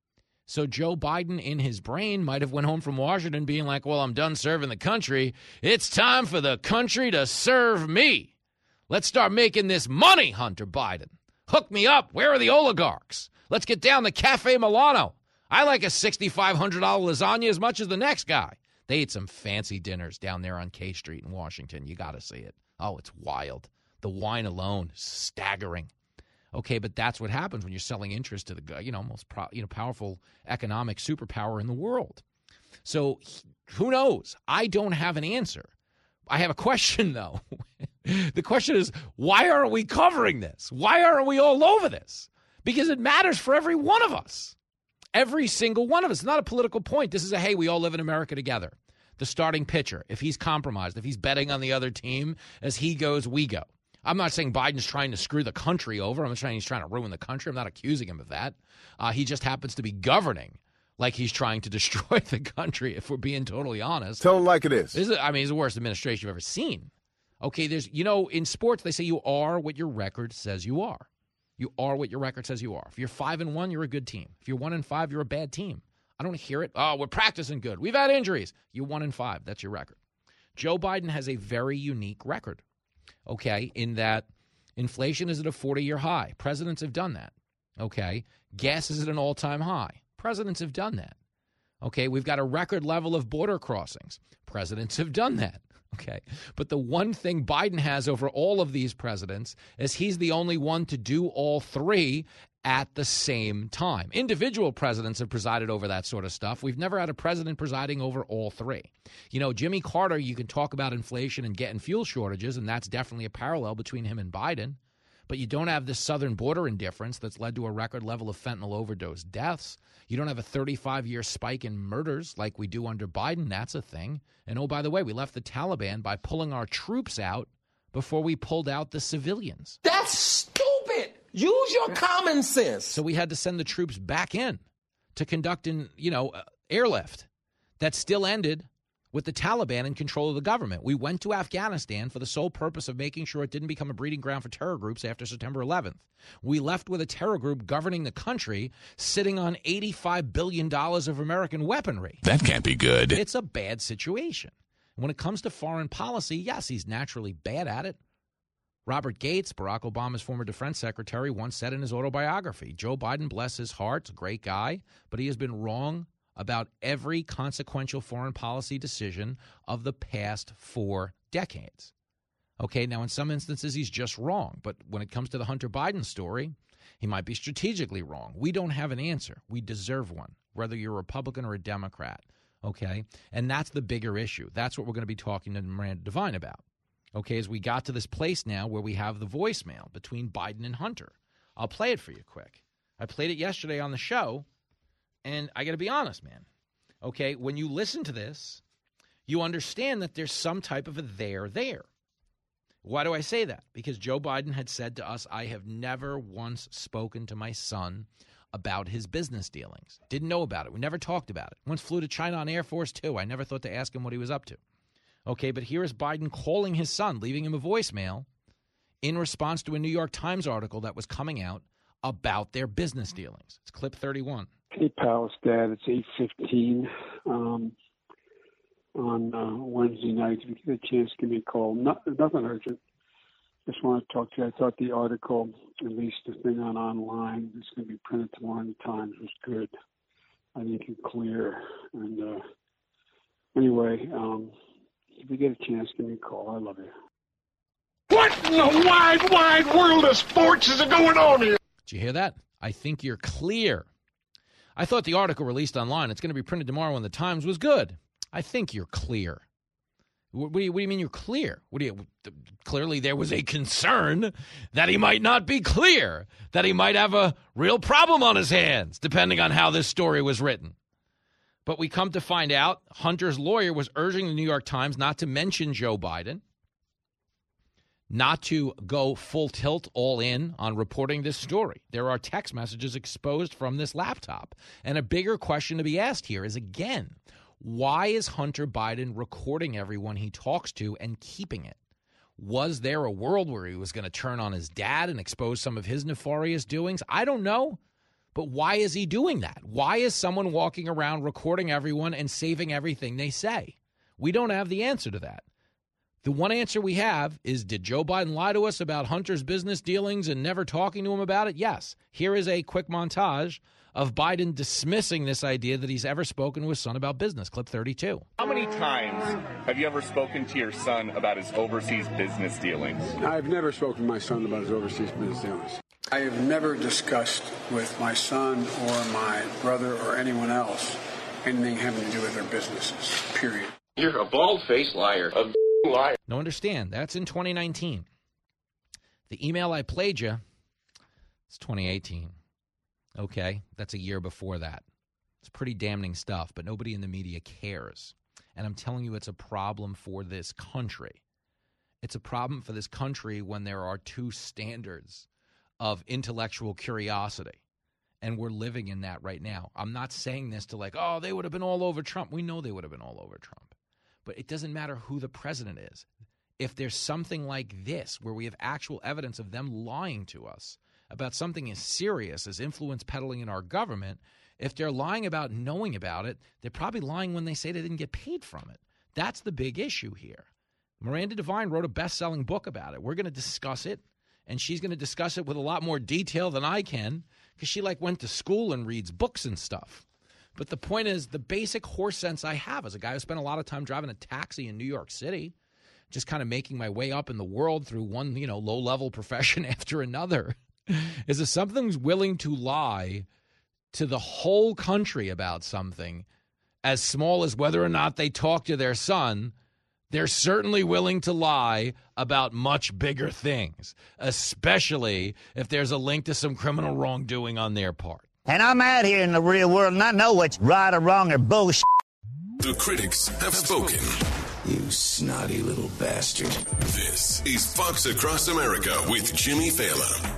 So Joe Biden, in his brain, might have went home from Washington being like, well, I'm done serving the country. It's time for the country to serve me. Let's start making this money, Hunter Biden. Hook me up. Where are the oligarchs? Let's get down to Cafe Milano. I like a six thousand five hundred dollars lasagna as much as the next guy. They ate some fancy dinners down there on K Street in Washington. You got to see it. Oh, it's wild. The wine alone, staggering. Okay, but that's what happens when you're selling interest to the, you know, most pro, you know, powerful economic superpower in the world. So who knows? I don't have an answer. I have a question, though. The question is, why aren't we covering this? Why aren't we all over this? Because it matters for every one of us. Every single one of us. It's not a political point. This is a, hey, we all live in America together. The starting pitcher, if he's compromised, if he's betting on the other team, as he goes, we go. I'm not saying Biden's trying to screw the country over. I'm not saying he's trying to ruin the country. I'm not accusing him of that. Uh, he just happens to be governing like he's trying to destroy the country, if we're being totally honest. Tell him like it is. This is I mean, it's the worst administration you've ever seen. Okay, there's, you know, in sports, they say you are what your record says you are. You are what your record says you are. If you're five and one, you're a good team. If you're one and five, you're a bad team. I don't hear it. Oh, we're practicing good. We've had injuries. You're one and five. That's your record. Joe Biden has a very unique record, okay, in that inflation is at a forty-year high. Presidents have done that, okay? Gas is at an all-time high. Presidents have done that, okay? We've got a record level of border crossings. Presidents have done that, okay? But the one thing Biden has over all of these presidents is he's the only one to do all three at the same time. Individual presidents have presided over that sort of stuff. We've never had a president presiding over all three. You know, Jimmy Carter, you can talk about inflation and getting fuel shortages, and that's definitely a parallel between him and Biden. But you don't have this southern border indifference that's led to a record level of fentanyl overdose deaths. You don't have a thirty-five-year spike in murders like we do under Biden. That's a thing. And, oh, by the way, we left the Taliban by pulling our troops out before we pulled out the civilians. That's stupid. Use your common sense. So we had to send the troops back in to conduct an, you know, uh, airlift that still ended with the Taliban in control of the government. We went to Afghanistan for the sole purpose of making sure it didn't become a breeding ground for terror groups after September eleventh. We left with a terror group governing the country, sitting on eighty-five billion dollars of American weaponry. That can't be good. It's a bad situation. When it comes to foreign policy, yes, he's naturally bad at it. Robert Gates, Barack Obama's former defense secretary, once said in his autobiography, Joe Biden, bless his heart, is a great guy, but he has been wrong about every consequential foreign policy decision of the past four decades. Okay, now in some instances he's just wrong, but when it comes to the Hunter Biden story, he might be strategically wrong. We don't have an answer. We deserve one, whether you're a Republican or a Democrat, okay? And that's the bigger issue. That's what we're going to be talking to Miranda Devine about. Okay, as we got to this place now where we have the voicemail between Biden and Hunter. I'll play it for you quick. I played it yesterday on the show, and I got to be honest, man. Okay, when you listen to this, you understand that there's some type of a there there. Why do I say that? Because Joe Biden had said to us, I have never once spoken to my son about his business dealings. Didn't know about it. We never talked about it. Once flew to China on Air Force Two. I never thought to ask him what he was up to. Okay, but here is Biden calling his son, leaving him a voicemail in response to a New York Times article that was coming out about their business dealings. It's clip thirty-one. Hey, pal, it's Dad. It's eight fifteen um, on uh, Wednesday night. If you get a chance, give me a call. Not, nothing urgent. Just want to talk to you. I thought the article, at least the thing on online, it's going to be printed tomorrow in the Times, was good. I think it's clear. And uh, anyway, um, if you get a chance, give me a call. I love you. What in the wide, wide world of sports is going on here? Did you hear that? I think you're clear. I thought the article released online, it's going to be printed tomorrow in the Times, was good. I think you're clear. What do you, what do you mean you're clear? What do you, clearly there was a concern that he might not be clear, that he might have a real problem on his hands, depending on how this story was written. But we come to find out Hunter's lawyer was urging the New York Times not to mention Joe Biden, not to go full tilt all in on reporting this story. There are text messages exposed from this laptop. And a bigger question to be asked here is, again, why is Hunter Biden recording everyone he talks to and keeping it? Was there a world where he was going to turn on his dad and expose some of his nefarious doings? I don't know. But why is he doing that? Why is someone walking around recording everyone and saving everything they say? We don't have the answer to that. The one answer we have is, did Joe Biden lie to us about Hunter's business dealings and never talking to him about it? Yes. Here is a quick montage of Biden dismissing this idea that he's ever spoken to his son about business. Clip thirty-two. How many times have you ever spoken to your son about his overseas business dealings? I've never spoken to my son about his overseas business dealings. I have never discussed with my son or my brother or anyone else anything having to do with their businesses, period. You're a bald-faced liar. A liar. No, understand. That's in twenty nineteen. The email I played you, it's twenty eighteen. Okay, that's a year before that. It's pretty damning stuff, but nobody in the media cares. And I'm telling you, it's a problem for this country. It's a problem for this country when there are two standards of intellectual curiosity. And we're living in that right now. I'm not saying this to like, oh, they would have been all over Trump. We know they would have been all over Trump. But it doesn't matter who the president is. If there's something like this where we have actual evidence of them lying to us about something as serious as influence peddling in our government, if they're lying about knowing about it, they're probably lying when they say they didn't get paid from it. That's the big issue here. Miranda Devine wrote a best-selling book about it. We're going to discuss it, and she's going to discuss it with a lot more detail than I can because she, like, went to school and reads books and stuff. But the point is, the basic horse sense I have as a guy who spent a lot of time driving a taxi in New York City, just kind of making my way up in the world through one, you know, low-level profession after another, is if something's willing to lie to the whole country about something, as small as whether or not they talk to their son, they're certainly willing to lie about much bigger things, especially if there's a link to some criminal wrongdoing on their part. And I'm out here in the real world, and I know what's right or wrong or bullshit. The critics have spoken. You snotty little bastard. This is Fox Across America with Jimmy Fallon.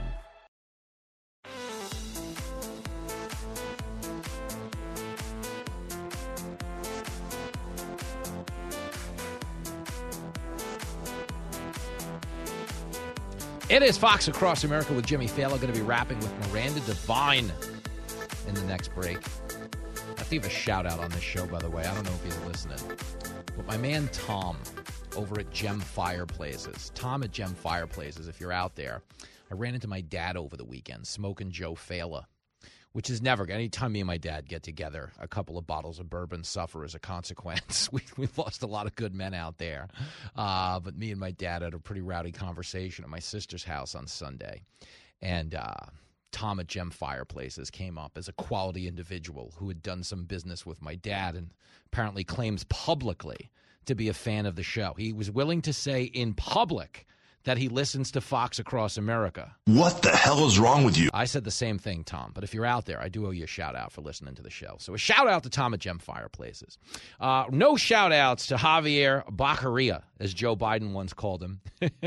It is Fox Across America with Jimmy Fallon. Going to be rapping with Miranda Devine in the next break. I have to give a shout-out on this show, by the way. I don't know if he's listening. But my man Tom over at Gem Fireplaces. Tom at Gem Fireplaces, if you're out there. I ran into my dad over the weekend, smoking Joe Fala, which is never, anytime me and my dad get together, a couple of bottles of bourbon suffer as a consequence. we, we've lost a lot of good men out there. Uh, but me and my dad had a pretty rowdy conversation at my sister's house on Sunday. And uh, Tom at Gem Fireplaces came up as a quality individual who had done some business with my dad and apparently claims publicly to be a fan of the show. He was willing to say in public that he listens to Fox Across America. What the hell is wrong with you? I said the same thing, Tom. But if you're out there, I do owe you a shout-out for listening to the show. So a shout-out to Tom at Gem Fireplaces. Uh, no shout-outs to Javier Baccaria, as Joe Biden once called him.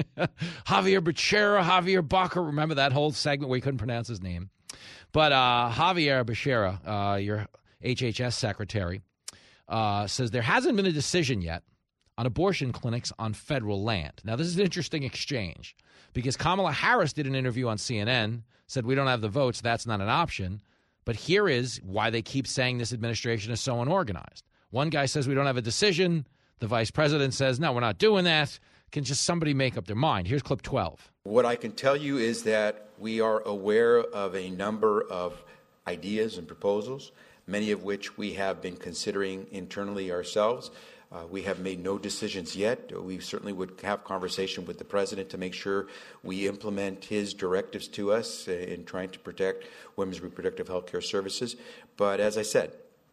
Javier Becerra, Javier Baccaria. Remember that whole segment where he couldn't pronounce his name? But uh, Javier Becerra, uh, your H H S secretary, uh, says there hasn't been a decision yet on abortion clinics on federal land. Now, this is an interesting exchange because Kamala Harris did an interview on C N N, said we don't have the votes, that's not an option. But here is why they keep saying this administration is so unorganized. One guy says we don't have a decision. The vice president says, no, we're not doing that. Can just somebody make up their mind? Here's clip twelve. What I can tell you is that we are aware of a number of ideas and proposals, many of which we have been considering internally ourselves. Uh, we have made no decisions yet. We certainly would have conversation with the president to make sure we implement his directives to us in trying to protect women's reproductive health care services. But as I said,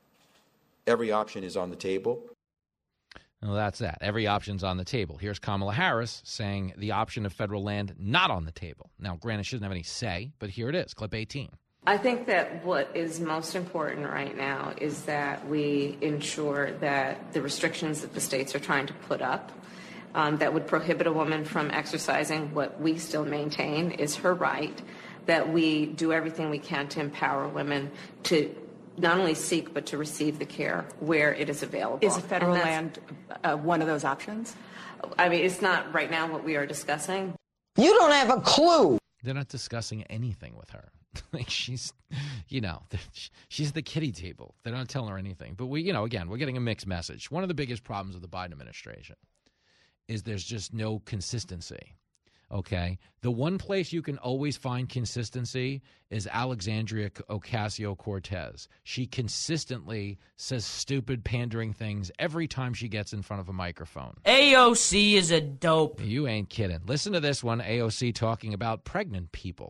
every option is on the table. Well, that's that. Every option's on the table. Here's Kamala Harris saying the option of federal land not on the table. Now, granted, she doesn't have any say, but here it is, clip eighteen. I think that what is most important right now is that we ensure that the restrictions that the states are trying to put up um, that would prohibit a woman from exercising what we still maintain is her right, that we do everything we can to empower women to not only seek but to receive the care where it is available. Is federal land uh, one of those options? I mean, it's not right now what we are discussing. You don't have a clue. They're not discussing anything with her. Like she's, you know, she's the kiddie table. They're not telling her anything. But we, you know, again, we're getting a mixed message. One of the biggest problems with the Biden administration is there's just no consistency. Okay, the one place you can always find consistency is Alexandria Ocasio-Cortez. She consistently says stupid, pandering things every time she gets in front of a microphone. A O C is a dope. You ain't kidding. Listen to this one. A O C talking about pregnant people.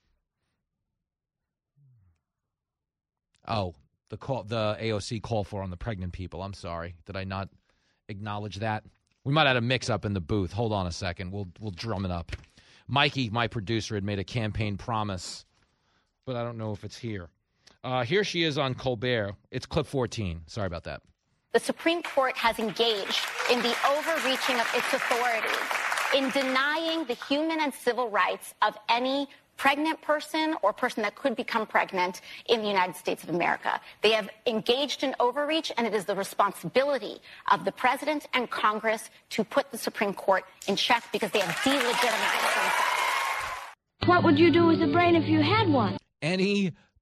Oh, the call, the A O C call for on the pregnant people. I'm sorry. Did I not acknowledge that? We might have a mix-up in the booth. Hold on a second. We'll we'll drum it up. Mikey, my producer, had made a campaign promise, but I don't know if it's here. Uh, here she is on Colbert. It's clip fourteen. Sorry about that. The Supreme Court has engaged in the overreaching of its authority in denying the human and civil rights of any pregnant person or person that could become pregnant in the United States of America. They have engaged in overreach, and it is the responsibility of the president and Congress to put the Supreme Court in check because they have delegitimized themselves. What would you do with a brain if you had one? Any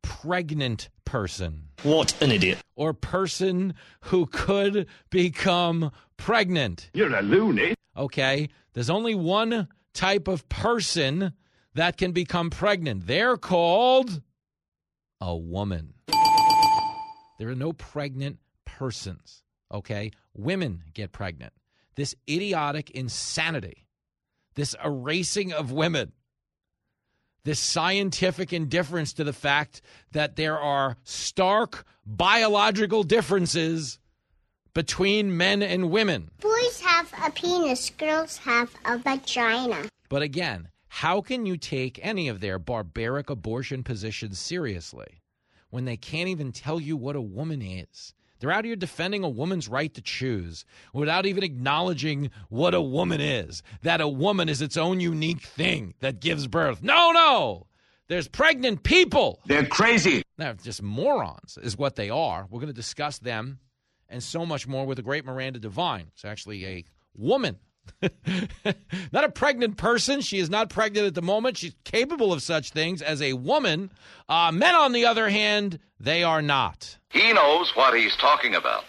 pregnant person. What an idiot. Or person who could become pregnant. You're a loony. Okay, there's only one type of person that can become pregnant. They're called a woman. There are no pregnant persons, okay? Women get pregnant. This idiotic insanity, this erasing of women, this scientific indifference to the fact that there are stark biological differences between men and women. Boys have a penis, girls have a vagina. But again, how can you take any of their barbaric abortion positions seriously when they can't even tell you what a woman is? They're out here defending a woman's right to choose without even acknowledging what a woman is, that a woman is its own unique thing that gives birth. No, no. There's pregnant people. They're crazy. They're just morons is what they are. We're going to discuss them and so much more with the great Miranda Devine. It's actually a woman. Not a pregnant person. She is not pregnant at the moment. She's capable of such things as a woman. Uh, men, on the other hand, they are not. He knows what he's talking about.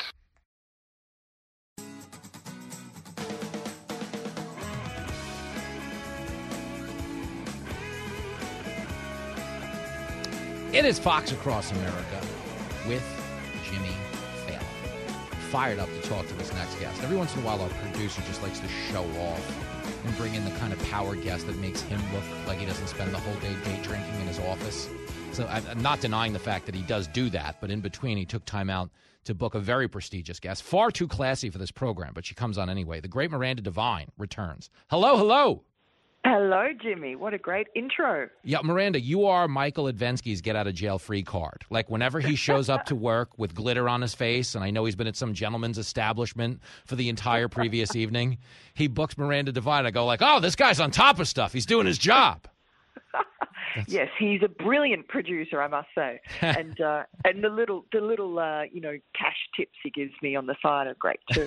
It is Fox Across America with Jimmy Fail. Fired up to talk to this next guest. Every once in a while, our producer just likes to show off and bring in the kind of power guest that makes him look like he doesn't spend the whole day day drinking in his office. So I'm not denying the fact that he does do that, but in between, he took time out to book a very prestigious guest. Far too classy for this program, but she comes on anyway. The great Miranda Devine returns. Hello, hello. Hello, Jimmy. What a great intro. Yeah, Miranda, you are Michael Advensky's get-out-of-jail-free card. Like, whenever he shows up to work with glitter on his face, and I know he's been at some gentleman's establishment for the entire previous evening, he books Miranda Devine. I go like, oh, this guy's on top of stuff. He's doing his job. Yes, he's a brilliant producer, I must say, and uh, and the little the little uh, you know cash tips he gives me on the side are great too.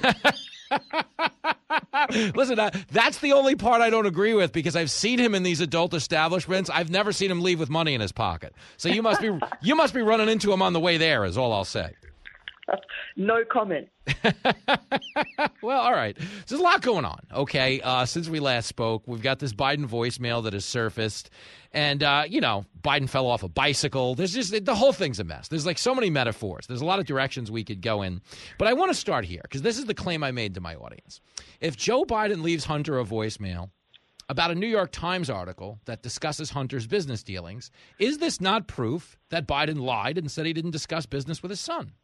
Listen, uh, that's the only part I don't agree with because I've seen him in these adult establishments. I've never seen him leave with money in his pocket. So you must be you must be running into him on the way there. Is all I'll say. No comment. Well, all right. So there's a lot going on, okay? Uh, since we last spoke, we've got this Biden voicemail that has surfaced. And, uh, you know, Biden fell off a bicycle. There's just the whole thing's a mess. There's like so many metaphors. There's a lot of directions we could go in. But I want to start here because this is the claim I made to my audience. If Joe Biden leaves Hunter a voicemail about a New York Times article that discusses Hunter's business dealings, is this not proof that Biden lied and said he didn't discuss business with his son?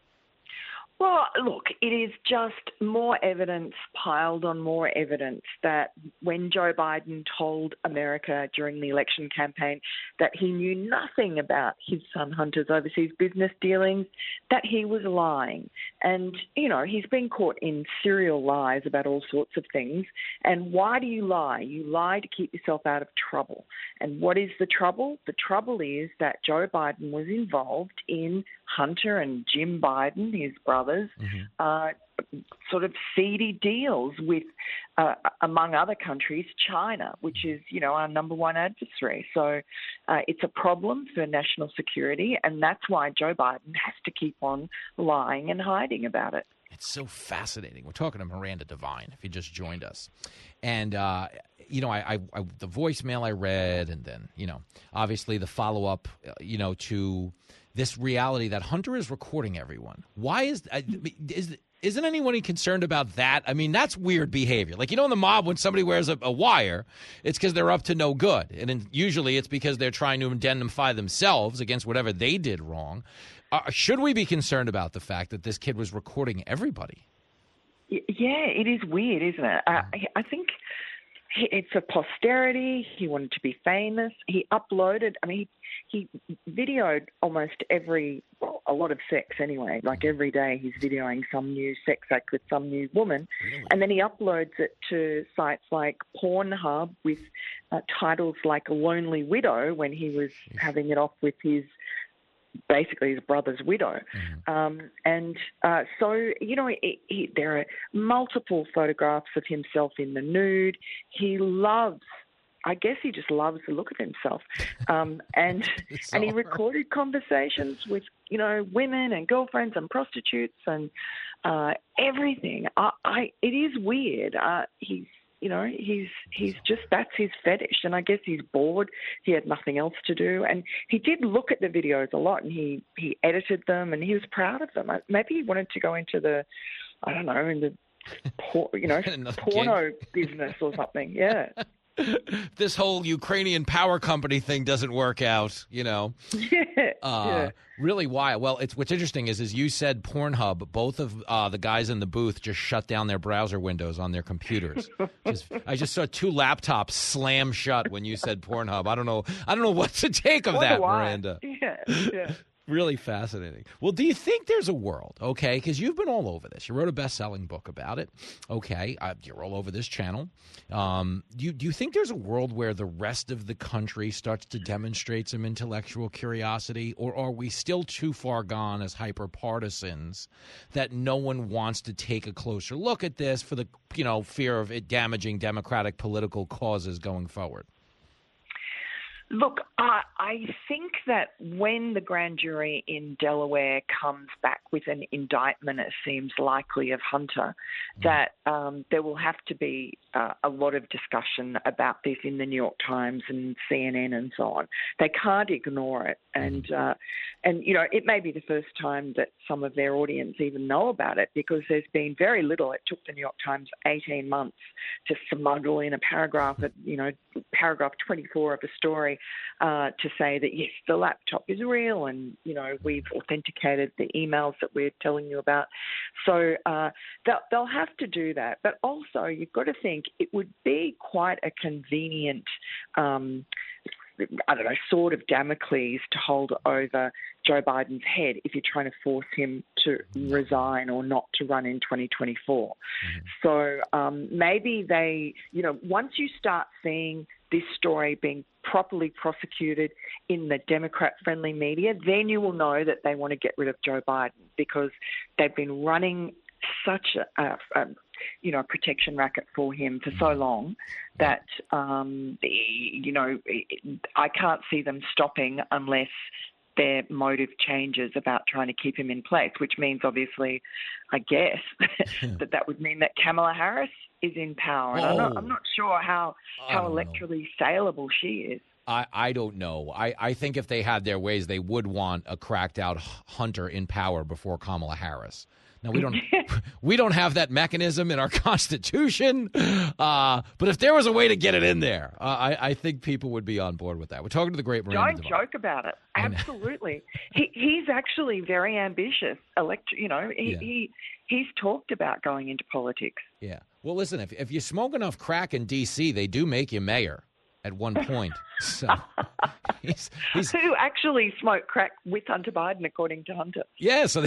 Well, look, it is just more evidence piled on more evidence that when Joe Biden told America during the election campaign that he knew nothing about his son Hunter's overseas business dealings, that he was lying. And, you know, he's been caught in serial lies about all sorts of things. And why do you lie? You lie to keep yourself out of trouble. And what is the trouble? The trouble is that Joe Biden was involved in Hunter and Jim Biden, his brothers, mm-hmm. uh, sort of seedy deals with, uh, among other countries, China, which is, you know, our number one adversary. So uh, it's a problem for national security, and that's why Joe Biden has to keep on lying and hiding about it. It's so fascinating. We're talking to Miranda Devine, if you just joined us. And, uh, you know, I, I, I the voicemail I read, and then, you know, obviously the follow-up, uh, you know, to this reality that Hunter is recording everyone. Why is, uh, is isn't anyone concerned about that? I mean, that's weird behavior. Like, you know, in the mob, when somebody wears a, a wire, it's because they're up to no good. And in, usually it's because they're trying to indemnify themselves against whatever they did wrong. Uh, should we be concerned about the fact that this kid was recording everybody? Yeah, it is weird, isn't it? Uh, I think it's for posterity. He wanted to be famous. He uploaded, I mean, he, he videoed almost every, well, a lot of sex anyway. Like every day he's videoing some new sex act with some new woman. Really? And then he uploads it to sites like Pornhub with uh, titles like A Lonely Widow when he was Jeez. having it off with his basically his brother's widow. Mm-hmm. Um, and uh, so, you know, he, he, there are multiple photographs of himself in the nude. He loves I guess he just loves the look of himself. Um, and and he recorded conversations with, you know, women and girlfriends and prostitutes and uh, everything. I, I, it is weird. Uh, he's, you know, he's he's just, that's his fetish. And I guess he's bored. He had nothing else to do. And he did look at the videos a lot, and he, he edited them, and he was proud of them. Maybe he wanted to go into the, I don't know, in the, por- you know, porno business or something. Yeah. This whole Ukrainian power company thing doesn't work out, you know. Yeah, uh, yeah. Really, why? Well, it's what's interesting is, is you said Pornhub. Both of uh, the guys in the booth just shut down their browser windows on their computers. just, I just saw two laptops slam shut when you said Pornhub. I don't know. I don't know what to take of What that, do I? Miranda. Yeah, yeah. Really fascinating. Well, do you think there's a world, okay, because you've been all over this. You wrote a best-selling book about it, okay. Uh, you're all over this channel. Um, do, you, do you think there's a world where the rest of the country starts to demonstrate some intellectual curiosity, or are we still too far gone as hyper-partisans that no one wants to take a closer look at this for the, you know, fear of it damaging democratic political causes going forward? Look, I, I think that when the grand jury in Delaware comes back with an indictment, it seems likely, of Hunter, that um, there will have to be uh, a lot of discussion about this in the New York Times and C N N and so on. They can't ignore it. And, uh, and you know, it may be the first time that some of their audience even know about it, because there's been very little. It took the New York Times eighteen months to smuggle in a paragraph, at, you know, paragraph twenty-four of a story uh, to say that, yes, the laptop is real and, you know, we've authenticated the emails that we're telling you about. So uh, they'll, they'll have to do that. But also you've got to think it would be quite a convenient um I don't know, sword of Damocles to hold over Joe Biden's head if you're trying to force him to resign or not to run in twenty twenty-four. Mm-hmm. So um, maybe they, you know, once you start seeing this story being properly prosecuted in the Democrat-friendly media, then you will know that they want to get rid of Joe Biden, because they've been running such a, a, a you know, protection racket for him for so long that, um, you know, I can't see them stopping unless their motive changes about trying to keep him in place, which means obviously, I guess, that that would mean that Kamala Harris is in power. And oh. I'm, not, I'm not sure how, how electorally saleable she is. I, I don't know. I, I think if they had their ways, they would want a cracked-out Hunter in power before Kamala Harris. Now, we don't we don't have that mechanism in our Constitution, uh, but if there was a way to get it in there, uh, I, I think people would be on board with that. We're talking to the great Miranda Don't Devine. joke about it. Absolutely. he, he's actually very ambitious. Elect, you know, he, Yeah. he he's talked about going into politics. Yeah. Well, listen, if if you smoke enough crack in D C, they do make you mayor at one point. So he's, he's Who actually smoked crack with Hunter Biden, according to Hunter. yeah. So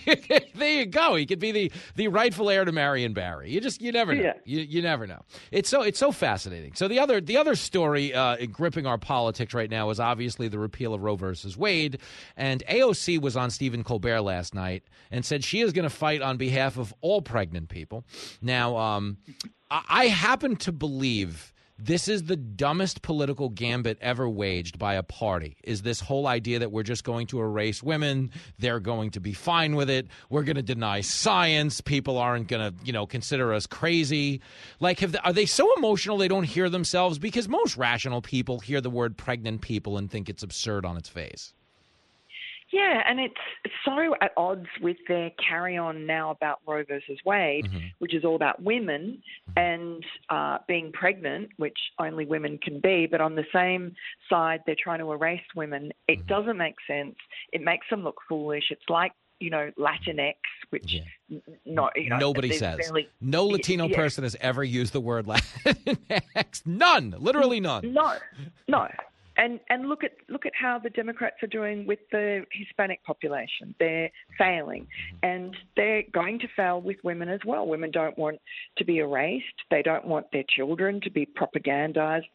there you go. He could be the, the rightful heir to Marion Barry. You just you never know. Yeah. You you never know. It's so it's so fascinating. So the other the other story uh, gripping our politics right now is obviously the repeal of Roe versus Wade. And A O C was on Stephen Colbert last night and said she is going to fight on behalf of all pregnant people. Now, um, I, I happen to believe this is the dumbest political gambit ever waged by a party, is this whole idea that we're just going to erase women. They're going to be fine with it. We're going to deny science. People aren't going to, you know, consider us crazy. Like, have they, are they so emotional they don't hear themselves? Because most rational people hear the word pregnant people and think it's absurd on its face. Yeah, and it's so at odds with their carry-on now about Roe versus Wade, mm-hmm. which is all about women and uh, being pregnant, which only women can be. But on the same side, they're trying to erase women. It mm-hmm. doesn't make sense. It makes them look foolish. It's like, you know, Latinx, which yeah. not, you know, nobody says. Barely, no Latino yeah. person has ever used the word Latinx. None, literally none. No, no. And and look at look at how the Democrats are doing with the Hispanic population. They're failing, and they're going to fail with women as well. Women don't want to be erased. They don't want their children to be propagandized in this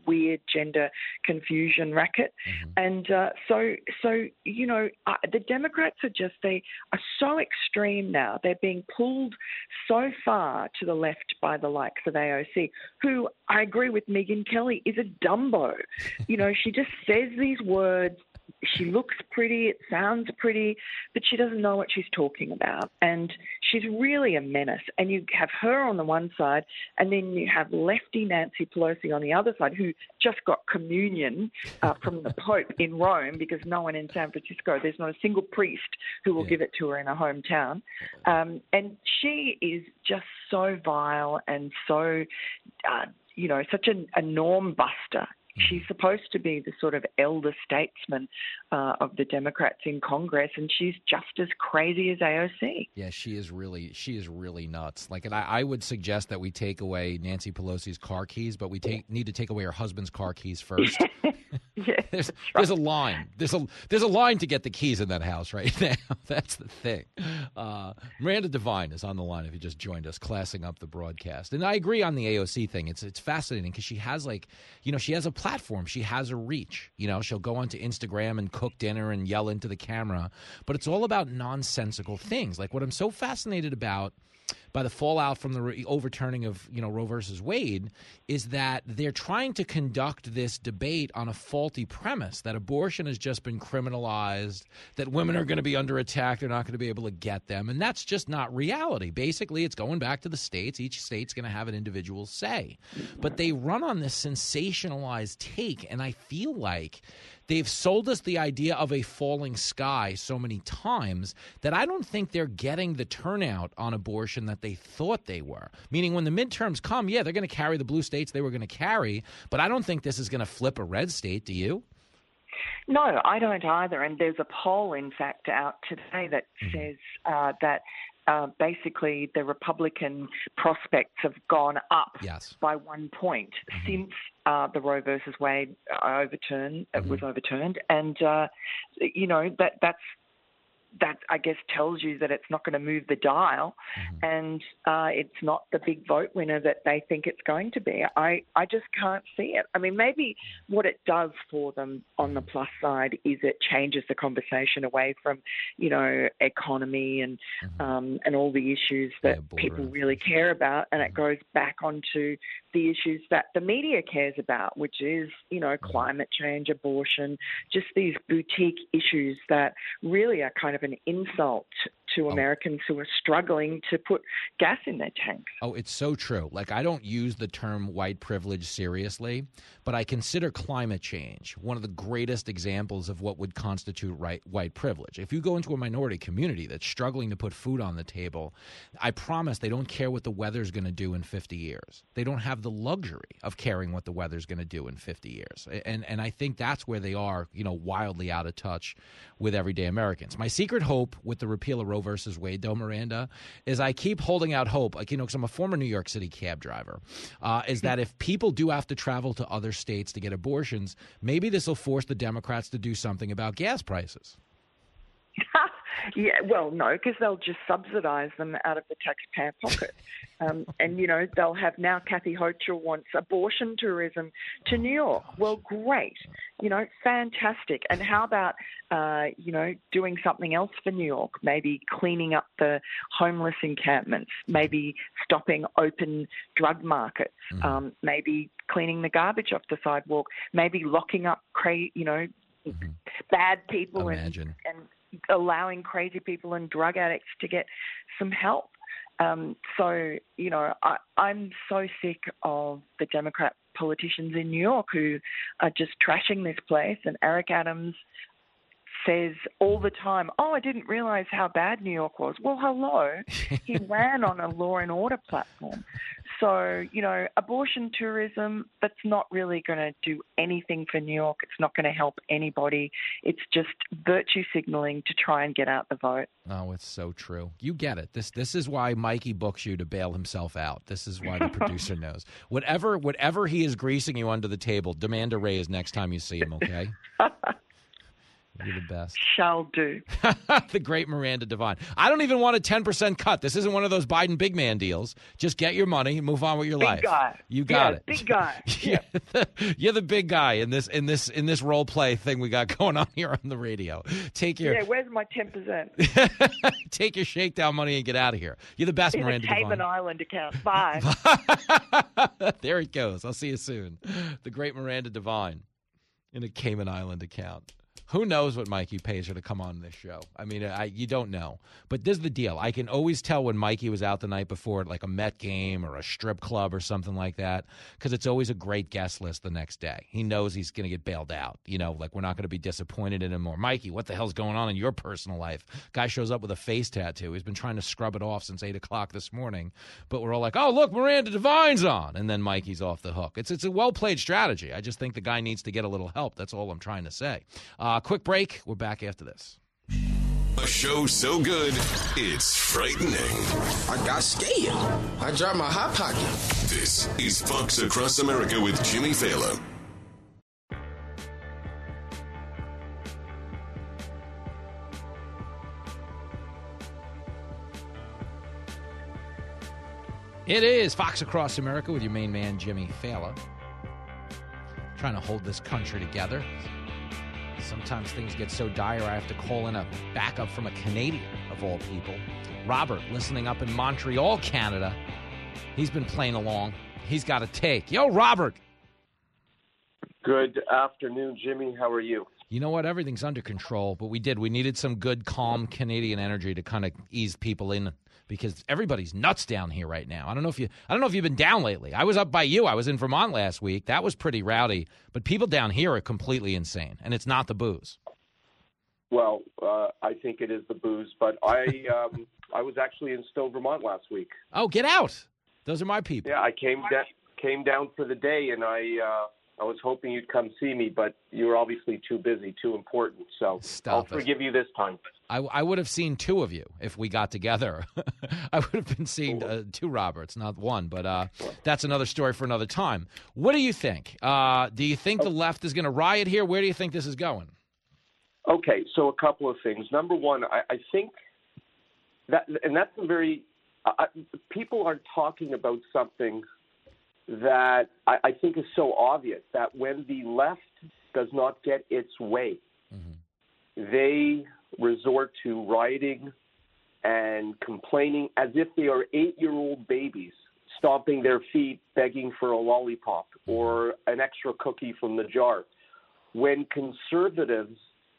weird gender confusion racket. Mm-hmm. And uh, so, so you know, uh, the Democrats are just, they are so extreme now. They're being pulled so far to the left by the likes of A O C, who I agree with Megyn Kelly is a Dumbo. You know, she just says these words. She looks pretty, it sounds pretty, but she doesn't know what she's talking about. And she's really a menace. And you have her on the one side, and then you have lefty Nancy Pelosi on the other side, who just got communion uh, from the Pope in Rome, because no one in San Francisco, there's not a single priest who will yeah. give it to her in her hometown. Um, and she is just so vile and so, uh, you know, such a, a norm buster. She's supposed to be the sort of elder statesman uh, of the Democrats in Congress, and she's just as crazy as A O C. Yeah, she is really, she is really nuts. Like, and I, I would suggest that we take away Nancy Pelosi's car keys, but we take, need to take away her husband's car keys first. yeah, there's, right. there's a line. There's a there's a line to get the keys in that house right now. That's the thing. Uh, Miranda Devine is on the line if you just joined us, classing up the broadcast. And I agree on the A O C thing. It's it's fascinating because she has like, you know, she has a platform. She has a reach. You know, she'll go onto Instagram and cook dinner and yell into the camera. But it's all about nonsensical things. Like what I'm so fascinated about by the fallout from the re- overturning of, you know, Roe versus Wade is that they're trying to conduct this debate on a faulty premise that abortion has just been criminalized, that women are going to be under attack, they're not going to be able to get them, and that's just not reality. Basically, it's going back to the states. Each state's going to have an individual say. But they run on this sensationalized take, and I feel like they've sold us the idea of a falling sky so many times that I don't think they're getting the turnout on abortion that they thought they were. Meaning when the midterms come, yeah, they're going to carry the blue states they were going to carry, but I don't think this is going to flip a red state. Do you? No, I don't either. And there's a poll, in fact, out today that mm-hmm. says uh, that uh, basically the Republican prospects have gone up yes. by one point mm-hmm. since uh, the Roe versus Wade overturn mm-hmm. was overturned. And, uh, you know, that that's that, I guess, tells you that it's not going to move the dial mm-hmm. and uh, it's not the big vote winner that they think it's going to be. I, I just can't see it. I mean, maybe what it does for them on the plus side is it changes the conversation away from, you know, economy and mm-hmm. um, and all the issues that yeah, people really care about, and it goes back onto the issues that the media cares about, which is, you know, climate change, abortion, just these boutique issues that really are kind of an insult to Americans who are struggling to put gas in their tanks. Oh, it's so true. Like, I don't use the term white privilege seriously, but I consider climate change one of the greatest examples of what would constitute right, white privilege. If you go into a minority community that's struggling to put food on the table, I promise they don't care what the weather's going to do in fifty years. They don't have the luxury of caring what the weather's going to do in fifty years. And and I think that's where they are, you know, wildly out of touch with everyday Americans. My secret hope with the repeal of Roe versus Wade, though, Miranda, is I keep holding out hope, like, you know, because I'm a former New York City cab driver, uh, is that if people do have to travel to other states to get abortions, maybe this will force the Democrats to do something about gas prices. Yeah, well, no, because they'll just subsidise them out of the taxpayer pocket. Um, and, you know, they'll have now Kathy Hochul wants abortion tourism to New York. Well, great. You know, fantastic. And how about, uh, you know, doing something else for New York? Maybe cleaning up the homeless encampments, maybe stopping open drug markets, mm-hmm. um, maybe cleaning the garbage off the sidewalk, maybe locking up, cra- you know, mm-hmm. bad people Imagine. and, and allowing crazy people and drug addicts to get some help. Um, so, you know, I, I'm so sick of the Democrat politicians in New York who are just trashing this place. And Eric Adams says all the time, oh, I didn't realize how bad New York was. Well, hello. He ran on a law and order platform. So, you know, abortion tourism, that's not really going to do anything for New York. It's not going to help anybody. It's just virtue signaling to try and get out the vote. Oh, it's so true. You get it. This this is why Mikey books you to bail himself out. This is why the producer knows. Whatever whatever he is greasing you under the table, demand a raise next time you see him, okay? You're the best. Shall do. The great Miranda Devine. I don't even want a ten percent cut. This isn't one of those Biden big man deals. Just get your money and move on with your big life. Big guy. You got yeah, it. Big guy. You're, the, you're the big guy in this in this in this role play thing we got going on here on the radio. Take your Yeah, where's my ten percent? Take your shakedown money and get out of here. You're the best, in Miranda a Cayman Devine. Island account. Bye. There it goes. I'll see you soon. The great Miranda Devine in a Cayman Island account. Who knows what Mikey pays her to come on this show? I mean, I, you don't know. But this is the deal. I can always tell when Mikey was out the night before at like a Met game or a strip club or something like that, because it's always a great guest list the next day. He knows he's going to get bailed out. You know, like we're not going to be disappointed in him more. Mikey, what the hell's going on in your personal life? Guy shows up with a face tattoo. He's been trying to scrub it off since eight o'clock this morning. But we're all like, oh, look, Miranda Devine's on. And then Mikey's off the hook. It's, it's a well-played strategy. I just think the guy needs to get a little help. That's all I'm trying to say. Uh, quick break. We're back after this. A show so good, it's frightening. I got scared. I dropped my hot pocket. This is Fox Across America with Jimmy Fallon. It is Fox Across America with your main man, Jimmy Fallon. Trying to hold this country together. Sometimes things get so dire I have to call in a backup from a Canadian, of all people. Robert, listening up in Montreal, Canada. He's been playing along. He's got a take. Yo, Robert. Good afternoon, Jimmy. How are you? You know what? Everything's under control, but we did. We needed some good, calm Canadian energy to kind of ease people in because everybody's nuts down here right now. I don't know if you I don't know if you've been down lately. I was up by you. I was in Vermont last week. That was pretty rowdy, but people down here are completely insane, and it's not the booze. Well, uh, I think it is the booze, but I um, I was actually in Stowe, Vermont last week. Oh, get out. Those are my people. Yeah, I came da- came down for the day, and I uh, I was hoping you'd come see me, but you were obviously too busy, too important. So Stop I'll it. forgive you this time. I, I would have seen two of you if we got together. I would have been seeing uh, two Roberts, not one. But uh, that's another story for another time. What do you think? Uh, do you think the left is going to riot here? Where do you think this is going? Okay, so a couple of things. Number one, I, I think that, and that's a very, uh, people are talking about something that I, I think is so obvious, that when the left does not get its way, mm-hmm. they resort to rioting and complaining as if they are eight-year-old babies stomping their feet, begging for a lollipop or an extra cookie from the jar. When conservatives,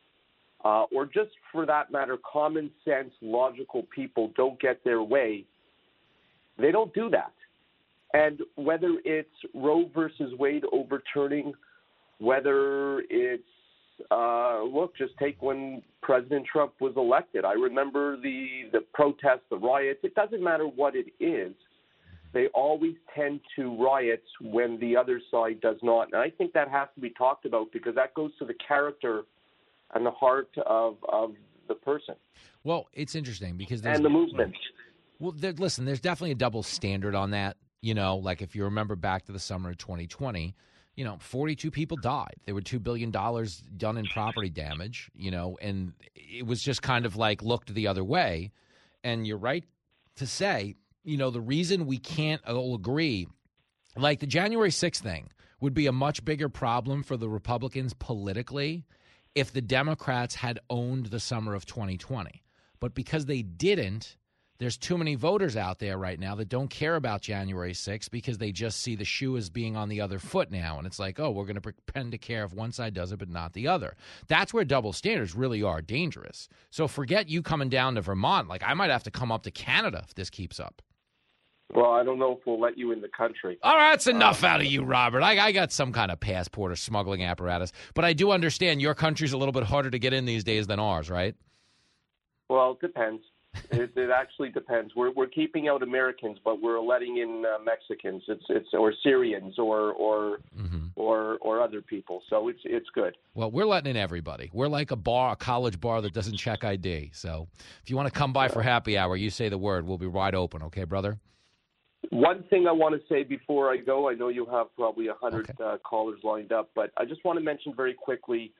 uh, or just for that matter, common sense, logical people don't get their way, they don't do that. And whether it's Roe versus Wade overturning, whether it's, uh, look, just take when President Trump was elected. I remember the, the protests, the riots. It doesn't matter what it is. They always tend to riot when the other side does not. And I think that has to be talked about because that goes to the character and the heart of, of the person. Well, it's interesting because there's... And the movement. Well, there, listen, there's definitely a double standard on that. You know, like if you remember back to the summer of twenty twenty, you know, forty-two people died. There were two billion dollars done in property damage, you know, and it was just kind of like looked the other way. And you're right to say, you know, the reason we can't all agree, like the January sixth thing would be a much bigger problem for the Republicans politically if the Democrats had owned the summer of twenty twenty. But because they didn't, there's too many voters out there right now that don't care about January sixth because they just see the shoe as being on the other foot now. And it's like, oh, we're going to pretend to care if one side does it but not the other. That's where double standards really are dangerous. So forget you coming down to Vermont. Like I might have to come up to Canada if this keeps up. Well, I don't know if we'll let you in the country. All right, that's enough um, out of you, Robert. I, I got some kind of passport or smuggling apparatus. But I do understand your country's a little bit harder to get in these days than ours, right? Well, it depends. it, it actually depends. We're we're keeping out Americans, but we're letting in uh, Mexicans. It's it's or Syrians or or mm-hmm. or or other people. So it's it's good. Well, we're letting in everybody. We're like a bar, a college bar that doesn't check I D. So if you want to come by for happy hour, you say the word. We'll be wide open. Okay, brother. One thing I want to say before I go, I know you have probably a hundred okay. uh, callers lined up, but I just want to mention very quickly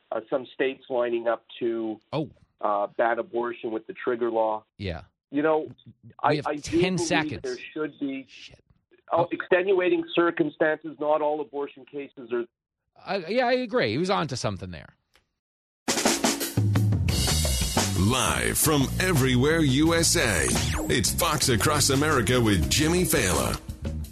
uh, some states lining up to oh. uh, ban abortion with the trigger law. Yeah. You know, we I, have I do ten believe seconds. there should be Shit. oh, extenuating circumstances. Not all abortion cases are. Uh, yeah, I agree. He was on to something there. Live from everywhere U S A, it's Fox Across America with Jimmy Fallon.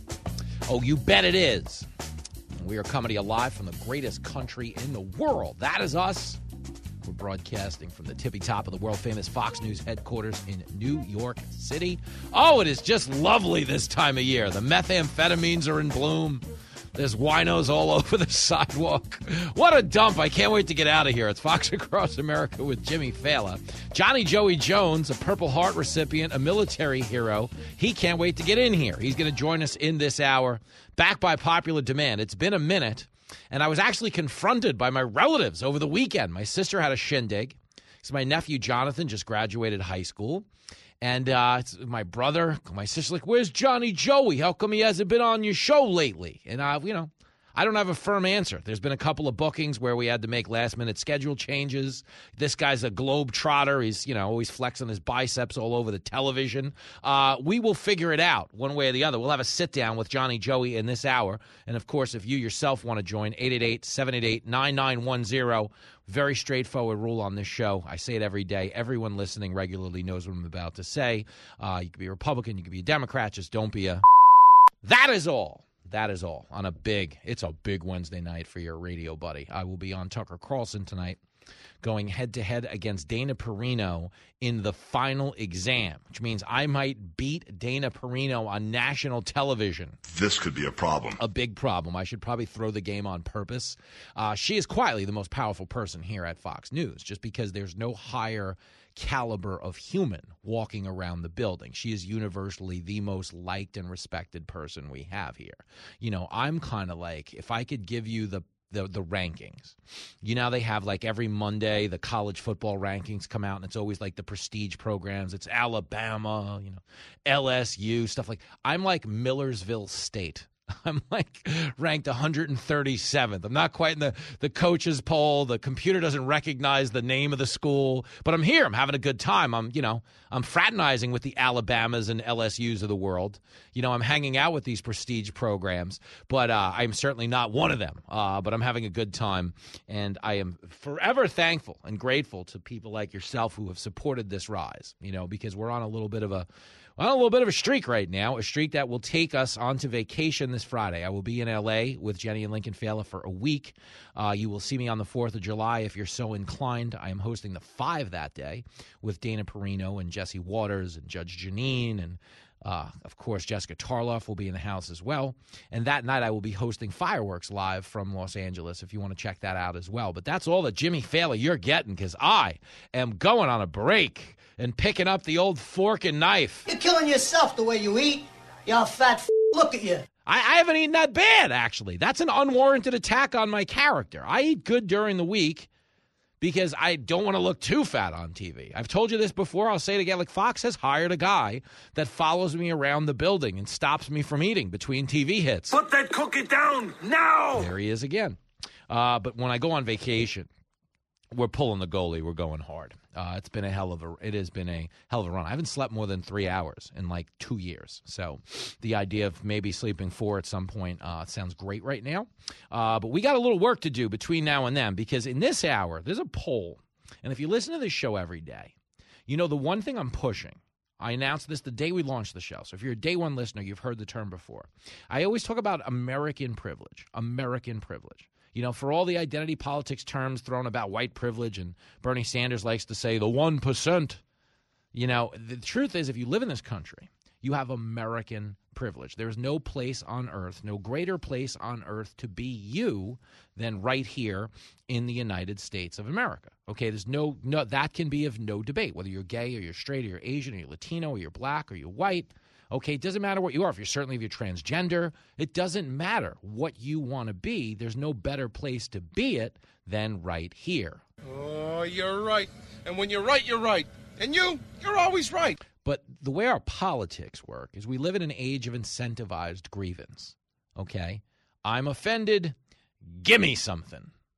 Oh, you bet it is. We are coming to you live from the greatest country in the world. That is us. We're broadcasting from the tippy top of the world-famous Fox News headquarters in New York City. Oh, it is just lovely this time of year. The methamphetamines are in bloom. There's winos all over the sidewalk. What a dump. I can't wait to get out of here. It's Fox Across America with Jimmy Fallon. Johnny Joey Jones, a Purple Heart recipient, a military hero. He can't wait to get in here. He's going to join us in this hour, back by popular demand. It's been a minute, and I was actually confronted by my relatives over the weekend. My sister had a shindig. So my nephew Jonathan just graduated high school. And uh, it's my brother, my sister's like, where's Johnny Joey? How come he hasn't been on your show lately? And, uh, you know, I don't have a firm answer. There's been a couple of bookings where we had to make last-minute schedule changes. This guy's a globe trotter. He's, you know, always flexing his biceps all over the television. Uh, we will figure it out one way or the other. We'll have a sit-down with Johnny Joey in this hour. And, of course, if you yourself want to join, eight eight eight, seven eight eight, nine nine one zero. Very straightforward rule on this show. I say it every day. Everyone listening regularly knows what I'm about to say. Uh, you could be a Republican. You could be a Democrat. Just don't be a... That is all. That is all. On a big, it's a big Wednesday night for your radio buddy. I will be on Tucker Carlson tonight, going head-to-head against Dana Perino in the final exam, which means I might beat Dana Perino on national television. This could be a problem. A big problem. I should probably throw the game on purpose. Uh, she is quietly the most powerful person here at Fox News, just because there's no higher caliber of human walking around the building. She is universally the most liked and respected person we have here. You know, I'm kind of like, if I could give you the The, the rankings. You know, they have like every Monday, the college football rankings come out, and it's always like the prestige programs. It's Alabama, you know, L S U, stuff like. I'm like Millersville State. I'm like ranked one hundred thirty-seventh. I'm not quite in the, the coaches poll. The computer doesn't recognize the name of the school, but I'm here. I'm having a good time. I'm, you know, I'm fraternizing with the Alabamas and L S Us of the world. You know, I'm hanging out with these prestige programs, but uh, I'm certainly not one of them. Uh, but I'm having a good time, and I am forever thankful and grateful to people like yourself who have supported this rise, you know, because we're on a little bit of a on a little bit of a streak right now, a streak that will take us onto vacation this Friday. I will be in L A with Jenny and Lincoln Fallon for a week. Uh, you will see me on the fourth of July if you're so inclined. I am hosting the Five that day with Dana Perino and Jesse Waters and Judge Janine and Uh, of course, Jessica Tarloff will be in the house as well. And that night I will be hosting Fireworks live from Los Angeles if you want to check that out as well. But that's all that Jimmy Fallon you're getting, because I am going on a break and picking up the old fork and knife. You're killing yourself the way you eat. You fat f***. Look at you. I, I haven't eaten that bad, actually. That's an unwarranted attack on my character. I eat good during the week because I don't want to look too fat on T V. I've told you this before. I'll say it again. Like, Fox has hired a guy that follows me around the building and stops me from eating between T V hits. Put that cookie down now! There he is again. Uh, but when I go on vacation, we're pulling the goalie. We're going hard. Uh, it's been a hell of a. It has been a hell of a run. I haven't slept more than three hours in like two years. So the idea of maybe sleeping four at some point uh, sounds great right now. Uh, but we got a little work to do between now and then, because in this hour there's a poll, and if you listen to this show every day, you know the one thing I'm pushing. I announced this the day we launched the show. So if you're a day one listener, you've heard the term before. I always talk about American privilege. American privilege. You know, for all the identity politics terms thrown about white privilege, and Bernie Sanders likes to say the one percent, you know, the truth is, if you live in this country, you have American privilege. There's no place on earth, no greater place on earth to be you than right here in the United States of America. Okay, there's no, no that can be of no debate, whether you're gay or you're straight or you're Asian or you're Latino or you're black or you're white. Okay, it doesn't matter what you are. If you're certainly if you're transgender, it doesn't matter what you want to be. There's no better place to be it than right here. Oh, you're right. And when you're right, you're right. And you, you're always right. But the way our politics work is we live in an age of incentivized grievance. Okay? I'm offended. Give me something.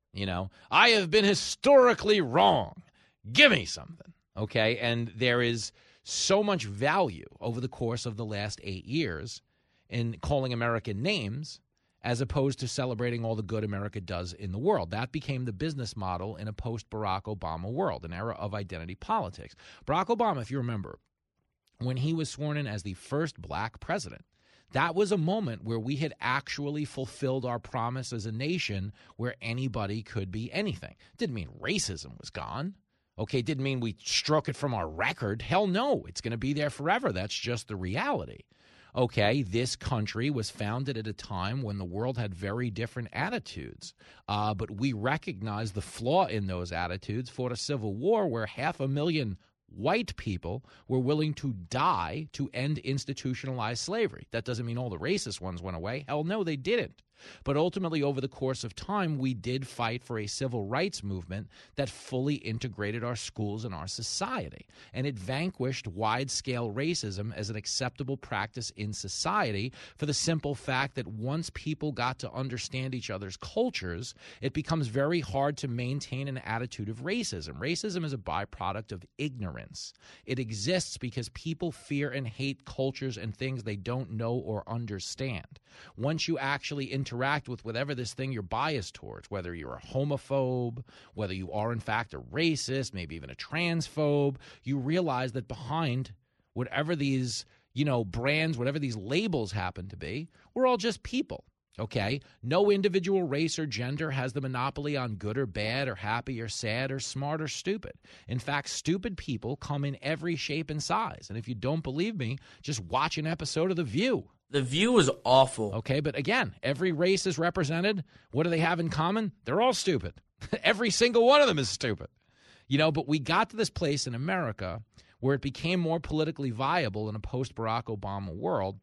You know, I have been historically wrong. Give me something. Okay. And there is so much value over the course of the last eight years in calling American names as opposed to celebrating all the good America does in the world. That became the business model in a post-Barack Obama world, an era of identity politics. Barack Obama, if you remember, when he was sworn in as the first black president, that was a moment where we had actually fulfilled our promise as a nation where anybody could be anything. Didn't mean racism was gone. Okay, didn't mean we struck it from our record. Hell no, it's going to be there forever. That's just the reality. Okay, this country was founded at a time when the world had very different attitudes, uh, but we recognized the flaw in those attitudes, fought a civil war where half a million white people were willing to die to end institutionalized slavery. That doesn't mean all the racist ones went away. Hell no, they didn't. But ultimately, over the course of time, we did fight for a civil rights movement that fully integrated our schools and our society. And it vanquished wide-scale racism as an acceptable practice in society for the simple fact that once people got to understand each other's cultures, it becomes very hard to maintain an attitude of racism. Racism is a byproduct of ignorance. It exists because people fear and hate cultures and things they don't know or understand. Once you actually interact with whatever this thing you're biased towards, whether you're a homophobe, whether you are in fact a racist, maybe even a transphobe, you realize that behind whatever these, you know, brands, whatever these labels happen to be, we're all just people. Okay? No individual race or gender has the monopoly on good or bad or happy or sad or smart or stupid. In fact, stupid people come in every shape and size. And if you don't believe me, just watch an episode of The View. The View is awful. Okay, but again, every race is represented. What do they have in common? They're all stupid. Every single one of them is stupid. You know, but we got to this place in America where it became more politically viable in a post-Barack Obama world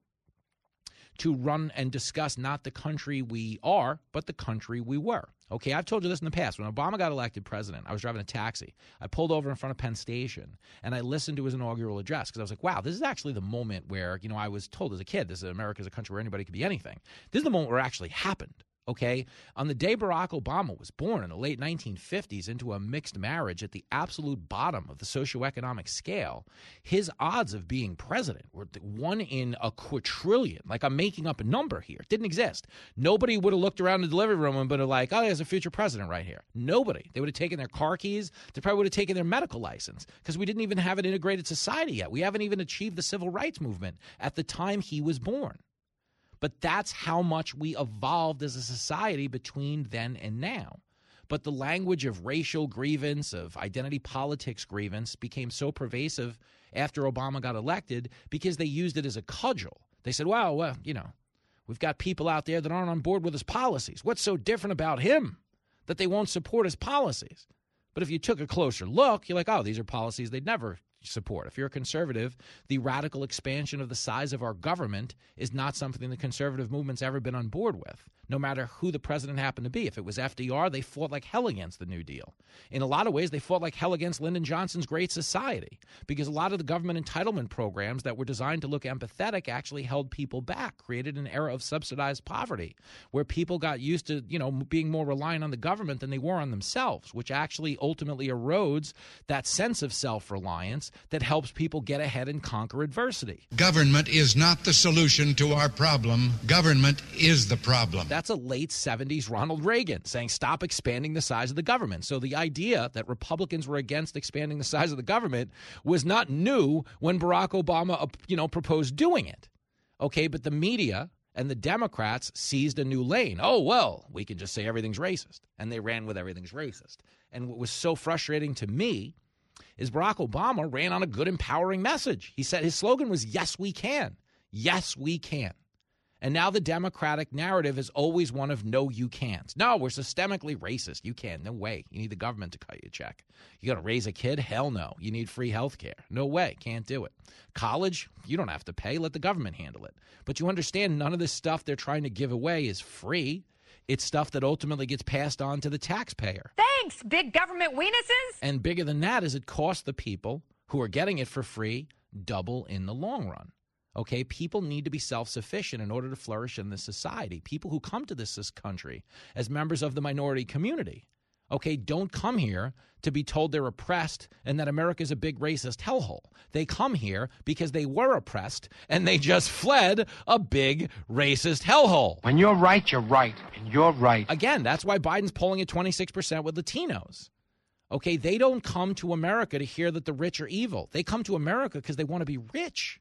to run and discuss not the country we are, but the country we were. Okay, I've told you this in the past. When Obama got elected president, I was driving a taxi. I pulled over in front of Penn Station, and I listened to his inaugural address because I was like, wow, this is actually the moment where, you know, I was told as a kid, this is America is a country where anybody could be anything. This is the moment where it actually happened. Okay, on the day Barack Obama was born in the late nineteen fifties into a mixed marriage at the absolute bottom of the socioeconomic scale, his odds of being president were one in a quadrillion. Like, I'm making up a number here. It didn't exist. Nobody would have looked around the delivery room and been like, oh, there's a future president right here. Nobody. They would have taken their car keys. They probably would have taken their medical license because we didn't even have an integrated society yet. We haven't even achieved the civil rights movement at the time he was born. But that's how much we evolved as a society between then and now. But the language of racial grievance, of identity politics grievance, became so pervasive after Obama got elected because they used it as a cudgel. They said, well, well, you know, we've got people out there that aren't on board with his policies. What's so different about him that they won't support his policies? But if you took a closer look, you're like, oh, these are policies they'd never support. If you're a conservative, the radical expansion of the size of our government is not something the conservative movement's ever been on board with, no matter who the president happened to be. If it was F D R, they fought like hell against the New Deal. In a lot of ways, they fought like hell against Lyndon Johnson's Great Society because a lot of the government entitlement programs that were designed to look empathetic actually held people back, created an era of subsidized poverty where people got used to, you know, being more reliant on the government than they were on themselves, which actually ultimately erodes that sense of self-reliance that helps people get ahead and conquer adversity. Government is not the solution to our problem. Government is the problem. That's a late seventies Ronald Reagan saying, stop expanding the size of the government. So the idea that Republicans were against expanding the size of the government was not new when Barack Obama, you know, proposed doing it. Okay, but the media and the Democrats seized a new lane. Oh, well, we can just say everything's racist. And they ran with everything's racist. And what was so frustrating to me is Barack Obama ran on a good, empowering message. He said his slogan was, yes, we can. Yes, we can. And now the Democratic narrative is always one of no, you can't. No, we're systemically racist. You can't. No way. You need the government to cut you a check. You got to raise a kid? Hell no. You need free health care. No way. Can't do it. College? You don't have to pay. Let the government handle it. But you understand none of this stuff they're trying to give away is free. It's stuff that ultimately gets passed on to the taxpayer. Thanks, big government weenuses. And bigger than that is it costs the people who are getting it for free double in the long run. Okay, people need to be self-sufficient in order to flourish in this society. People who come to this, this country as members of the minority community okay, don't come here to be told they're oppressed and that America's a big racist hellhole. They come here because they were oppressed and they just fled a big racist hellhole. When you're right, you're right, and you're right. Again, that's why Biden's polling at twenty-six percent with Latinos. Okay, they don't come to America to hear that the rich are evil. They come to America because they want to be rich.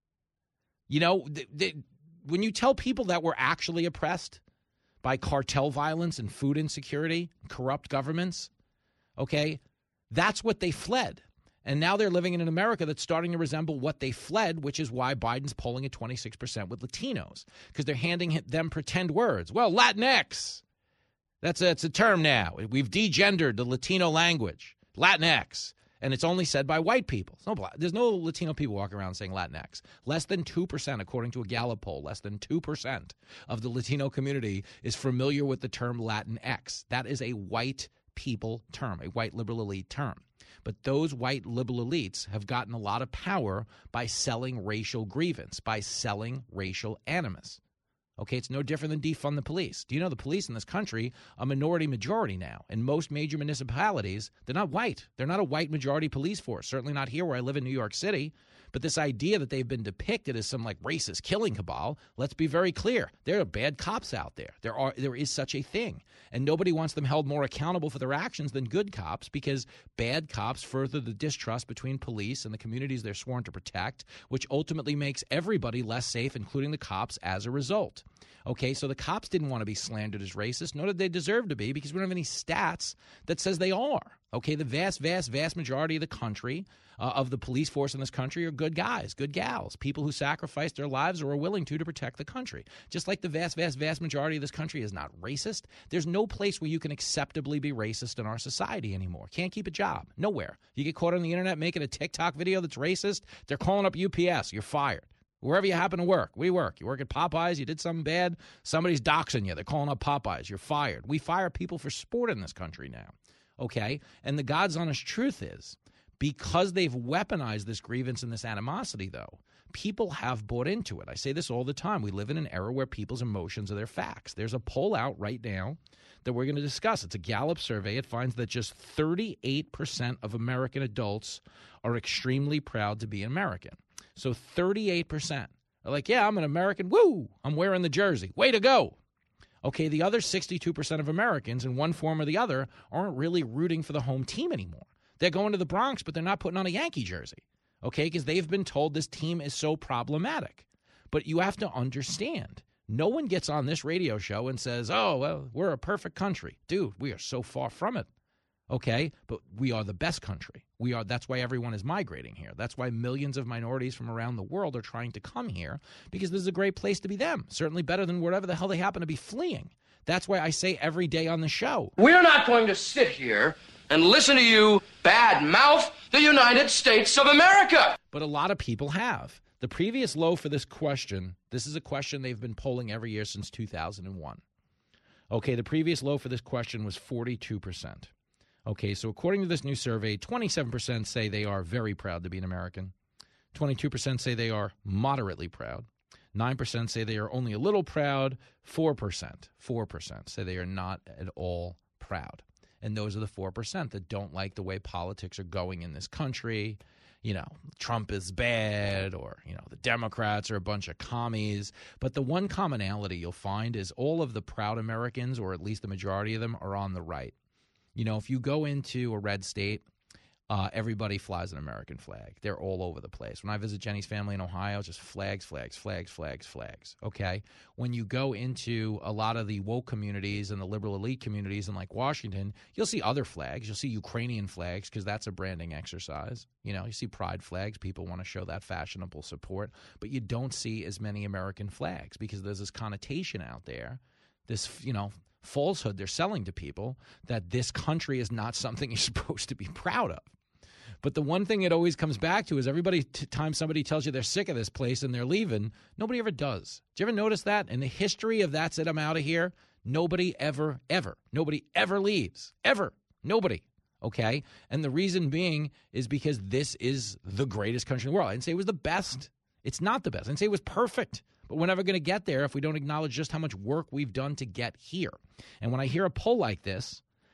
You know, they, they, when you tell people that we're actually oppressed by cartel violence and food insecurity, corrupt governments, okay, that's what they fled. And now they're living in an America that's starting to resemble what they fled, which is why Biden's polling at twenty-six percent with Latinos, because they're handing them pretend words. Well, Latinx, that's a, it's a term now. We've degendered the Latino language, Latinx, and it's only said by white people. There's no, there's no Latino people walking around saying Latinx. Less than two percent, according to a Gallup poll, less than two percent of the Latino community is familiar with the term Latinx. That is a white people term, a white liberal elite term. But those white liberal elites have gotten a lot of power by selling racial grievance, by selling racial animus. Okay, it's no different than defund the police. Do you know the police in this country, a minority majority now? In most major municipalities, they're not white. They're not a white majority police force, certainly not here where I live in New York City. But this idea that they've been depicted as some like racist killing cabal, let's be very clear. There are bad cops out there. There are there is such a thing. And nobody wants them held more accountable for their actions than good cops, because bad cops further the distrust between police and the communities they're sworn to protect, which ultimately makes everybody less safe, including the cops, as a result. Okay, so the cops didn't want to be slandered as racist, nor did they deserve to be, because we don't have any stats that says they are. Okay, the vast, vast, vast majority of the country, uh, of the police force in this country, are good guys, good gals, people who sacrificed their lives or are willing to to protect the country. Just like the vast, vast, vast majority of this country is not racist, there's no place where you can acceptably be racist in our society anymore. Can't keep a job. Nowhere. You get caught on the internet making a TikTok video that's racist, they're calling up U P S. You're fired. Wherever you happen to work, we work. You work at Popeyes, you did something bad, somebody's doxing you. They're calling up Popeyes. You're fired. We fire people for sport in this country now, okay? And the God's honest truth is, because they've weaponized this grievance and this animosity, though, people have bought into it. I say this all the time. We live in an era where people's emotions are their facts. There's a poll out right now that we're going to discuss. It's a Gallup survey. It finds that just thirty-eight percent of American adults are extremely proud to be an American. So thirty-eight percent are like, yeah, I'm an American. Woo! I'm wearing the jersey. Way to go. Okay, the other sixty-two percent of Americans in one form or the other aren't really rooting for the home team anymore. They're going to the Bronx, but they're not putting on a Yankee jersey, okay, because they've been told this team is so problematic. But you have to understand, no one gets on this radio show and says, oh, well, we're a perfect country. Dude, we are so far from it. Okay, but we are the best country. We are. That's why everyone is migrating here. That's why millions of minorities from around the world are trying to come here, because this is a great place to be them. Certainly better than wherever the hell they happen to be fleeing. That's why I say every day on the show, we're not going to sit here and listen to you bad mouth the United States of America. But a lot of people have. The previous low for this question, this is a question they've been polling every year since two thousand one. Okay, the previous low for this question was forty-two percent. Okay, so according to this new survey, twenty-seven percent say they are very proud to be an American. twenty-two percent say they are moderately proud. nine percent say they are only a little proud. four percent, four percent say they are not at all proud. And those are the four percent that don't like the way politics are going in this country. You know, Trump is bad, or, you know, the Democrats are a bunch of commies. But the one commonality you'll find is all of the proud Americans, or at least the majority of them, are on the right. You know, if you go into a red state, uh, everybody flies an American flag. They're all over the place. When I visit Jenny's family in Ohio, just flags, flags, flags, flags, flags, okay? When you go into a lot of the woke communities and the liberal elite communities in, like, Washington, you'll see other flags. You'll see Ukrainian flags, because that's a branding exercise. You know, you see pride flags. People want to show that fashionable support. But you don't see as many American flags, because there's this connotation out there, this, you know, falsehood they're selling to people that this country is not something you're supposed to be proud of. But the one thing it always comes back to is everybody t- time somebody tells you they're sick of this place and they're leaving, nobody ever does. Did you ever notice that? In the history of that's it, I'm out of here, nobody ever, ever, nobody ever leaves. Ever. Nobody. Okay? And the reason being is because this is the greatest country in the world. I didn't say it was the best. It's not the best. I didn't say it was perfect. But we're never going to get there if we don't acknowledge just how much work we've done to get here. And when I hear a poll like this,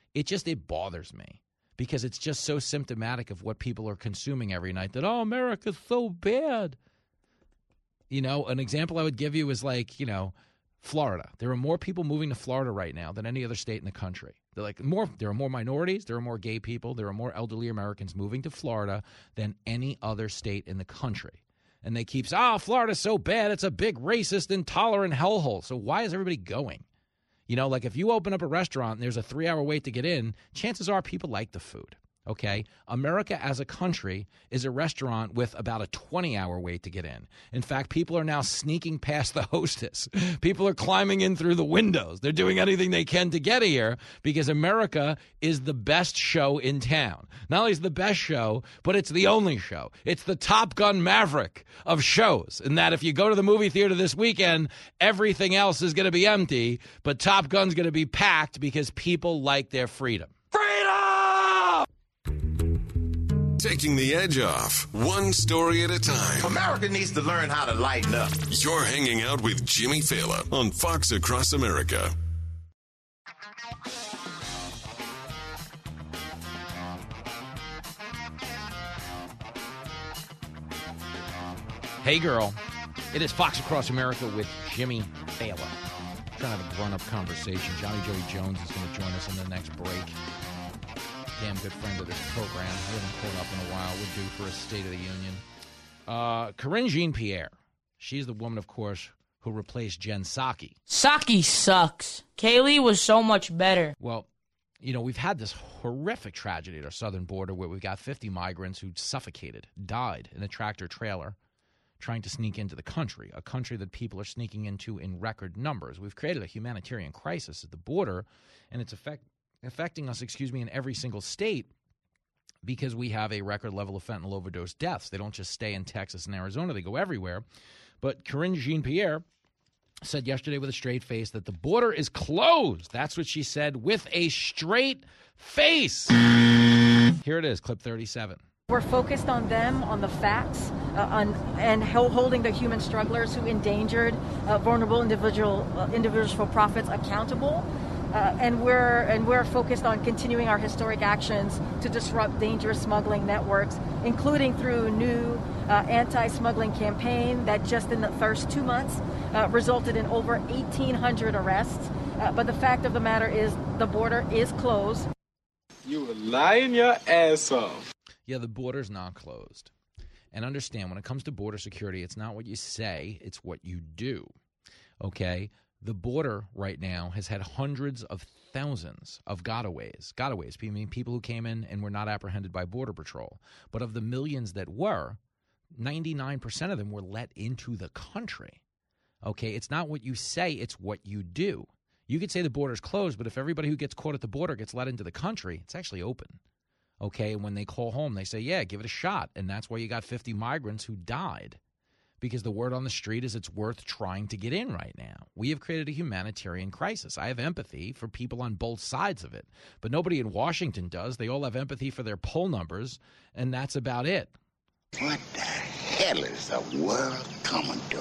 it just it bothers me because it's just so symptomatic of what people are consuming every night that, oh, America's so bad. You know, an example I would give you is like, you know, Florida. There are more people moving to Florida right now than any other state in the country. They're like more. There are more minorities. There are more gay people. There are more elderly Americans moving to Florida than any other state in the country. And they keep saying, oh, Florida's so bad. It's a big racist, intolerant hellhole. So why is everybody going? You know, like if you open up a restaurant and there's a three-hour wait to get in, chances are people like the food. Okay, America as a country is a restaurant with about a twenty-hour wait to get in. In fact, people are now sneaking past the hostess. People are climbing in through the windows. They're doing anything they can to get here because America is the best show in town. Not only is it the best show, but it's the only show. It's the Top Gun Maverick of shows. In that if you go to the movie theater this weekend, everything else is going to be empty, but Top Gun's going to be packed because people like their freedom. Taking the edge off, one story at a time. America needs to learn how to lighten up. You're hanging out with Jimmy Fallon on Fox Across America. Hey, girl. It is Fox Across America with Jimmy Fallon. I'm trying to have a grown-up conversation. Johnny Joey Jones is going to join us in the next break. Damn good friend of this program. We haven't caught up in a while. We're due for a State of the Union. Uh, Karine Jean-Pierre. She's the woman, of course, who replaced Jen Psaki. Psaki sucks. Kaylee was so much better. Well, you know, we've had this horrific tragedy at our southern border where we've got fifty migrants who suffocated, died in a tractor trailer trying to sneak into the country, a country that people are sneaking into in record numbers. We've created a humanitarian crisis at the border, and it's effect. affecting us, excuse me, in every single state because we have a record level of fentanyl overdose deaths. They don't just stay in Texas and Arizona. They go everywhere. But Karine Jean-Pierre said yesterday with a straight face that the border is closed. That's what she said with a straight face. Here it is, clip thirty-seven. We're focused on them, on the facts, uh, on and holding the human strugglers who endangered uh, vulnerable individual uh, individuals for profits accountable. Uh, and we're and we're focused on continuing our historic actions to disrupt dangerous smuggling networks, including through new uh, anti-smuggling campaign that just in the first two months uh, resulted in over eighteen hundred arrests. Uh, but the fact of the matter is the border is closed. You were lying your ass off. Yeah, the border's not closed. And understand, when it comes to border security, it's not what you say, it's what you do. Okay? The border right now has had hundreds of thousands of gotaways. Gotaways, meaning people who came in and were not apprehended by Border Patrol. But of the millions that were, ninety-nine percent of them were let into the country. Okay, it's not what you say, it's what you do. You could say the border's closed, but if everybody who gets caught at the border gets let into the country, it's actually open. Okay, and when they call home, they say, yeah, give it a shot. And that's why you got fifty migrants who died. Because the word on the street is it's worth trying to get in right now. We have created a humanitarian crisis. I have empathy for people on both sides of it. But nobody in Washington does. They all have empathy for their poll numbers, and that's about it. What the hell is the world coming to?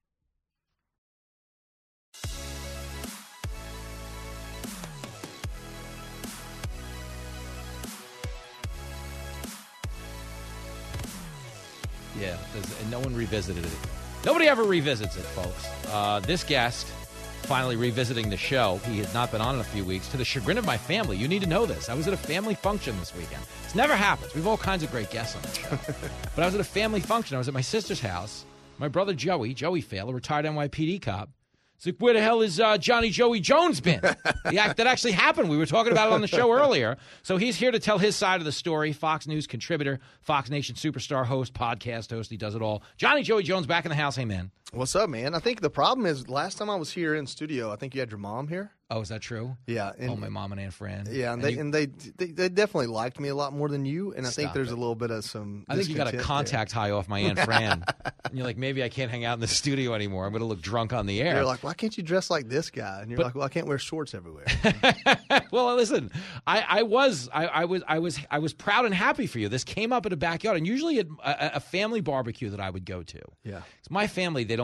Yeah, and no one revisited it. Nobody ever revisits it, folks. Uh, this guest finally revisiting the show. He had not been on in a few weeks. To the chagrin of my family, you need to know this. I was at a family function this weekend. This never happens. We have all kinds of great guests on the show. But I was at a family function. I was at my sister's house. My brother Joey, Joey Fail, a retired N Y P D cop, he's like, where the hell is uh, Johnny Joey Jones been? The act that actually happened. We were talking about it on the show earlier. So he's here to tell his side of the story. Fox News contributor, Fox Nation superstar host, podcast host. He does it all. Johnny Joey Jones back in the house. Hey, man. What's up, man? I think the problem is last time I was here in studio, I think you had your mom here. Oh, is that true? Yeah. And, oh, my mom and Aunt Fran. Yeah, and, and they you, and they, they they definitely liked me a lot more than you, and I think there's it. a little bit of some I think you got a contact there. high off my Aunt Fran. And you're like, maybe I can't hang out in the studio anymore. I'm going to look drunk on the air. You're like, why can't you dress like this guy? And you're but, like, well, I can't wear shorts everywhere. Well, listen, I, I was I, I was I was I was proud and happy for you. This came up in a backyard, and usually at a, a family barbecue that I would go to. Yeah, my family, they don't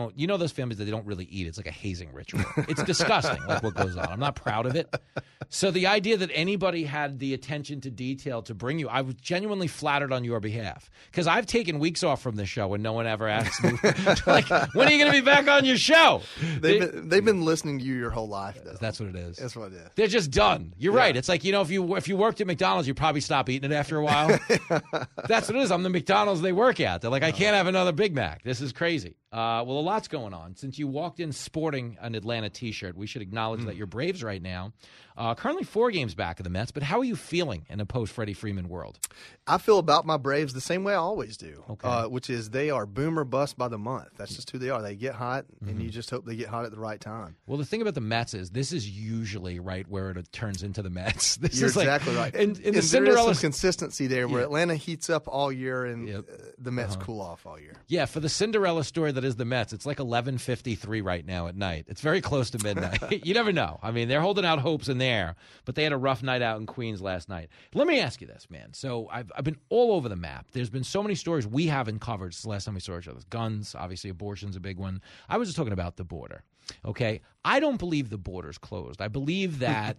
don't, you know, those families that they don't really eat. It's like a hazing ritual. It's disgusting, like what goes on. I'm not proud of it. So the idea that anybody had the attention to detail to bring you, I was genuinely flattered on your behalf, because I've taken weeks off from the show and no one ever asks me, like, when are you going to be back on your show? They've, they, been, they've been listening to you your whole life, though. That's what it is. That's what it is. They're just done. You're yeah. right. It's like, you know, if you if you worked at McDonald's, you'd probably stop eating it after a while. That's what it is. I'm the McDonald's they work at. They're like, I can't have another Big Mac. This is crazy. Uh, well, a lot's going on. Since you walked in sporting an Atlanta T-shirt, we should acknowledge mm. that your Braves right now, uh, currently four games back of the Mets. But how are you feeling in a post-Freddie Freeman world? I feel about my Braves the same way I always do, okay. uh, which is they are boom or bust by the month. That's just who they are. They get hot, mm-hmm. and you just hope they get hot at the right time. Well, the thing about the Mets is this is usually right where it turns into the Mets. This You're is exactly like, right. In, in and the Cinderella, there is some consistency there where yeah. Atlanta heats up all year and yep. uh, the Mets uh-huh. cool off all year. Yeah, for the Cinderella story that is the Mets, it's like eleven fifty-three right now at night. It's very close to midnight. You never know. I mean, they're holding out hopes in there, but they had a rough night out in Queens last night. Let me ask you this, man. So I've, I've been all over the map. There's been so many stories we haven't covered since the last time we saw each other. Guns, obviously abortion's a big one. I was just talking about the border, okay? I don't believe the border's closed. I believe that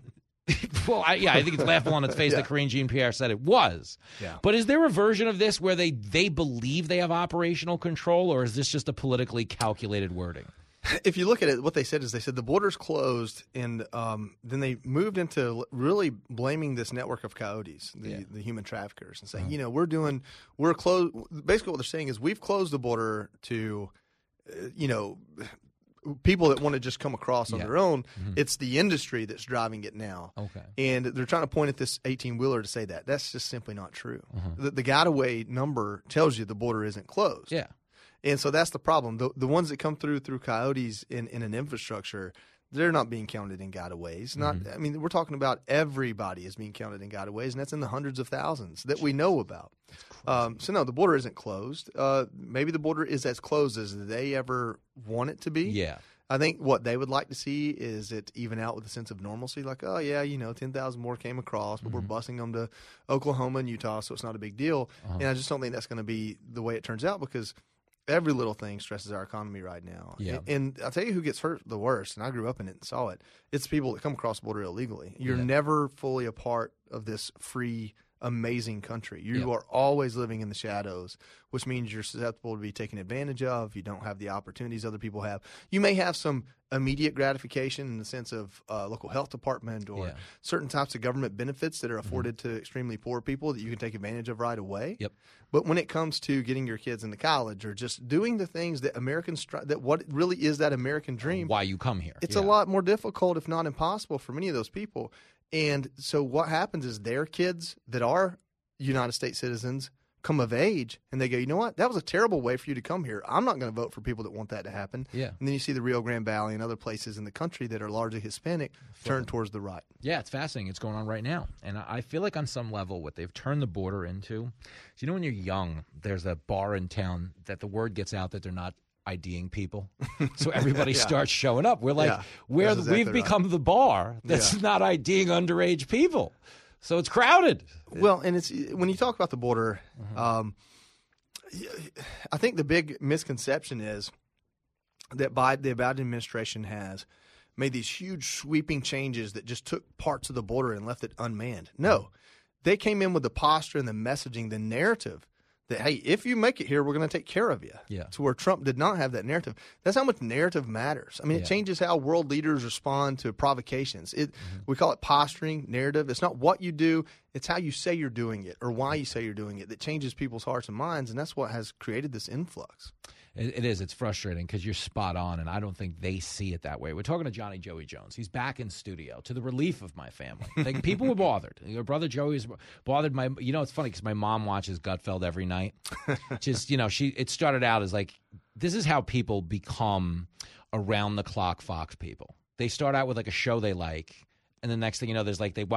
– well, I, yeah, I think it's laughable on its face yeah. that Karine Jean-Pierre said it was. Yeah. But is there a version of this where they, they believe they have operational control, or is this just a politically calculated wording? If you look at it, what they said is they said the border's closed, and um, then they moved into really blaming this network of coyotes, the, yeah. the human traffickers, and saying, uh-huh. you know, we're doing, we're closed. Basically, what they're saying is we've closed the border to, uh, you know, people that want to just come across on yeah. their own. Mm-hmm. It's the industry that's driving it now. Okay. And they're trying to point at this eighteen-wheeler to say that. That's just simply not true. Uh-huh. The, the Gateway number tells you the border isn't closed. Yeah. And so that's the problem. The, the ones that come through through coyotes in, in an infrastructure, they're not being counted in gotaways. Not, Mm-hmm. I mean, we're talking about everybody is being counted in gotaways, and that's in the hundreds of thousands that we know about. Um, so no, the border isn't closed. Uh, maybe the border is as closed as they ever want it to be. Yeah. I think what they would like to see is it even out with a sense of normalcy. Like, oh yeah, you know, ten thousand more came across, but Mm-hmm. we're busing them to Oklahoma and Utah, so it's not a big deal. Uh-huh. And I just don't think that's going to be the way it turns out, because every little thing stresses our economy right now. Yeah. And, and I'll tell you who gets hurt the worst, and I grew up in it and saw it. It's people that come across the border illegally. You're Yeah. never fully a part of this free, amazing country. You Yeah. are always living in the shadows, which means you're susceptible to be taken advantage of. You don't have the opportunities other people have. You may have some immediate gratification in the sense of uh, local health department or Yeah. certain types of government benefits that are afforded mm-hmm. to extremely poor people that you can take advantage of right away. Yep. But when it comes to getting your kids into college or just doing the things that Americans try, that what really is that American dream, why you come here, it's yeah. a lot more difficult, if not impossible, for many of those people. And so what happens is their kids that are United States citizens come of age and they go, you know what, that was a terrible way for you to come here. I'm not going to vote for people that want that to happen. Yeah. And then you see the Rio Grande Valley and other places in the country that are largely Hispanic turn towards the right. Yeah, it's fascinating. It's going on right now. And I feel like on some level what they've turned the border into, you know, when you're young, there's a bar in town that the word gets out that they're not IDing people. So everybody yeah. starts showing up. We're like, yeah, we're, exactly we've right. become the bar that's yeah. not IDing underage people. So it's crowded. Well, and it's when you talk about the border, mm-hmm. um, I think the big misconception is that Biden, the Biden administration has made these huge sweeping changes that just took parts of the border and left it unmanned. No, they came in with the posture and the messaging, the narrative that, hey, if you make it here, we're going to take care of you. Yeah. To where Trump did not have that narrative. That's how much narrative matters. I mean, yeah. it changes how world leaders respond to provocations. It mm-hmm. we call it posturing, narrative. It's not what you do, it's how you say you're doing it or why you say you're doing it that changes people's hearts and minds, and that's what has created this influx. It, it is. It's frustrating because you're spot on, and I don't think they see it that way. We're talking to Johnny Joey Jones. He's back in studio to the relief of my family. Like, people were bothered. Your brother Joey was bothered. My, you know, it's funny because my mom watches Gutfeld every night. Just, you know, she. It started out as like, this is how people become around the clock Fox people. They start out with like a show they like, and the next thing you know, there's like they watch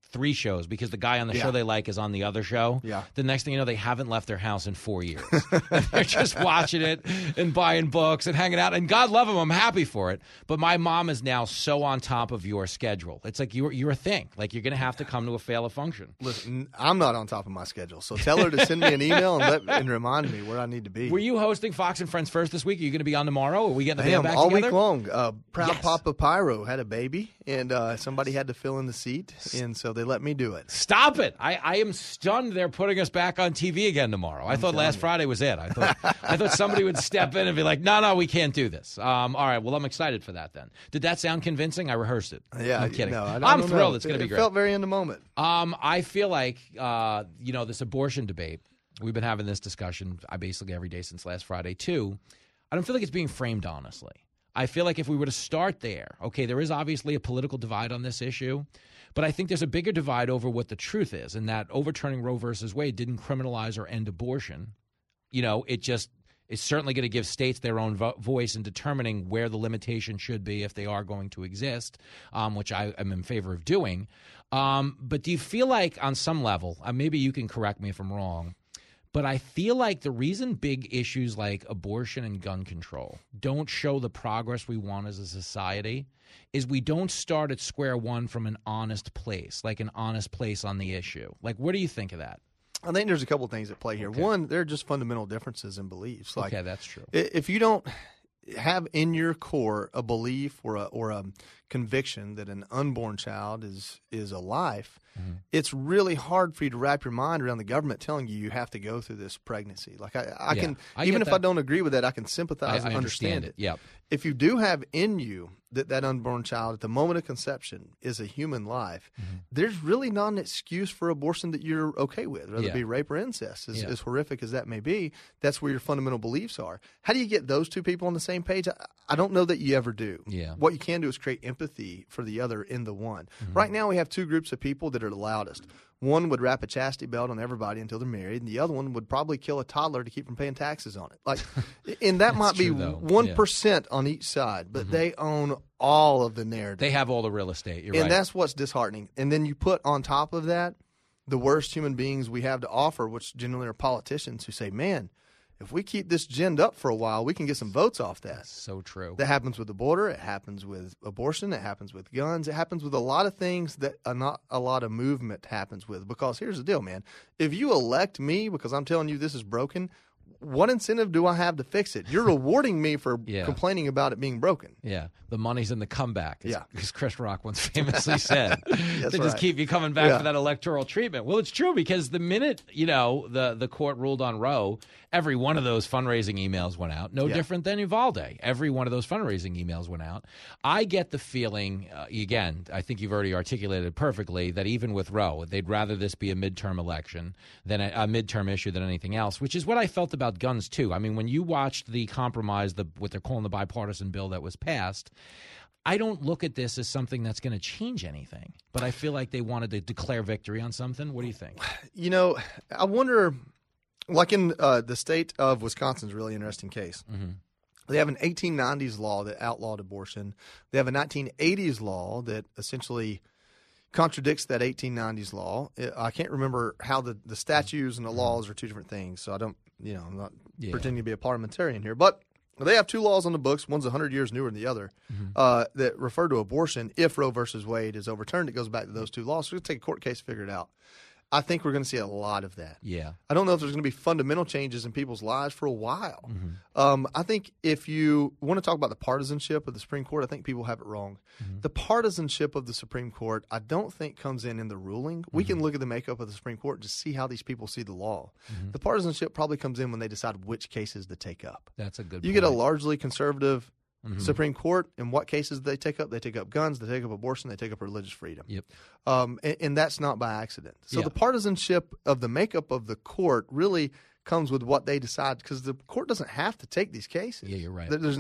three shows because the guy on the Yeah. show they like is on the other show. Yeah. The next thing you know, they haven't left their house in four years. They're just watching it and buying books and hanging out. And God love them, I'm happy for it. But my mom is now so on top of your schedule. It's like you're you're a thing. Like you're going to have to come to a fail of function. Listen, I'm not on top of my schedule, so tell her to send me an email and, let, and remind me where I need to be. Were you hosting Fox and Friends First this week? Are you going to be on tomorrow? Are we getting the I band am back all together? week long. Uh, Proud Yes. Papa Pyro had a baby, and uh, somebody had to fill in the seat, and so they let me do it. Stop it! I, I am stunned they're putting us back on T V again tomorrow. I thought last Friday was it. I thought I thought somebody would step in and be like, "No, no, we can't do this." Um, all right, well, I'm excited for that then. Did that sound convincing? I rehearsed it. Yeah, I'm kidding. No, I, I I'm don't thrilled. know. It's going to it, be it great. Felt very in the moment. Um, I feel like uh, you know, this abortion debate. We've been having this discussion I basically every day since last Friday too. I don't feel like it's being framed honestly. I feel like if we were to start there, okay, there is obviously a political divide on this issue, but I think there's a bigger divide over what the truth is, and that overturning Roe versus Wade didn't criminalize or end abortion. You know, it just is certainly going to give states their own vo- voice in determining where the limitation should be if they are going to exist, um, which I am in favor of doing. Um, but do you feel like on some level, uh, maybe you can correct me if I'm wrong, but I feel like the reason big issues like abortion and gun control don't show the progress we want as a society is we don't start at square one from an honest place, like an honest place on the issue. Like, what do you think of that? I think there's a couple of things at play here. Okay. One, there are just fundamental differences in beliefs. Like, okay, that's true. i- If you don't have in your core a belief or a, or a conviction that an unborn child is is a life, mm-hmm. it's really hard for you to wrap your mind around the government telling you you have to go through this pregnancy. Like I, I Yeah, can, I even get if I that. don't agree with that, I can sympathize I- and I understand, understand it. Yep. If you do have in you that that unborn child at the moment of conception is a human life, Mm-hmm. there's really not an excuse for abortion that you're okay with, whether Yeah. it be rape or incest, as, Yeah. as horrific as that may be. That's where your fundamental beliefs are. How do you get those two people on the same page? I, I don't know that you ever do. Yeah. What you can do is create empathy for the other in the one. Right now we have two groups of people that are the loudest. One would wrap a chastity belt on everybody until they're married, and the other one would probably kill a toddler to keep from paying taxes on it. Like, and that might be true, though. one percent on each side, but they own all of the narrative. They have all the real estate. You're and right. that's what's disheartening. And then you put on top of that the worst human beings we have to offer, which generally are politicians who say, man, if we keep this ginned up for a while, we can get some votes off that. So true. That happens with the border. It happens with abortion. It happens with guns. It happens with a lot of things that a not a lot of movement happens with. Because here's the deal, man. If you elect me because I'm telling you this is broken, what incentive do I have to fix it? You're rewarding me for Yeah. complaining about it being broken. Yeah, the money's in the comeback. Yeah. As Chris Rock once famously said. That's They just right. keep you coming back Yeah. for that electoral treatment. Well, it's true because the minute, you know, the, the court ruled on Roe, every one of those fundraising emails went out. No Yeah. different than Uvalde. Every one of those fundraising emails went out. I get the feeling, uh, again, I think you've already articulated perfectly, that even with Roe, they'd rather this be a midterm election than a, a midterm issue than anything else, which is what I felt about guns, too. I mean, when you watched the compromise, the what they're calling the bipartisan bill that was passed, I don't look at this as something that's going to change anything. But I feel like they wanted to declare victory on something. What do you think? You know, I wonder, like in uh, the state of Wisconsin's a really interesting case. Mm-hmm. They have an eighteen nineties law that outlawed abortion. They have a nineteen eighties law that essentially contradicts that eighteen nineties law. I can't remember how the, the statutes and the laws are two different things, so I don't, you know, I'm not Yeah. pretending to be a parliamentarian here. But they have two laws on the books. One's one hundred years newer than the other uh, that refer to abortion. If Roe versus Wade is overturned, it goes back to those two laws. So we're going to take a court case, figure it out. I think we're going to see a lot of that. Yeah. I don't know if there's going to be fundamental changes in people's lives for a while. Um, I think if you want to talk about the partisanship of the Supreme Court, I think people have it wrong. The partisanship of the Supreme Court, I don't think comes in in the ruling. We can look at the makeup of the Supreme Court to see how these people see the law. The partisanship probably comes in when they decide which cases to take up. That's a good You point. get a largely conservative Mhm. Supreme Court, and what cases do they take up? They take up guns, they take up abortion, they take up religious freedom. Yep. Um, and, and that's not by accident. So Yeah. the partisanship of the makeup of the court really comes with what they decide, because the court doesn't have to take these cases. Yeah, you're right. There- There's no,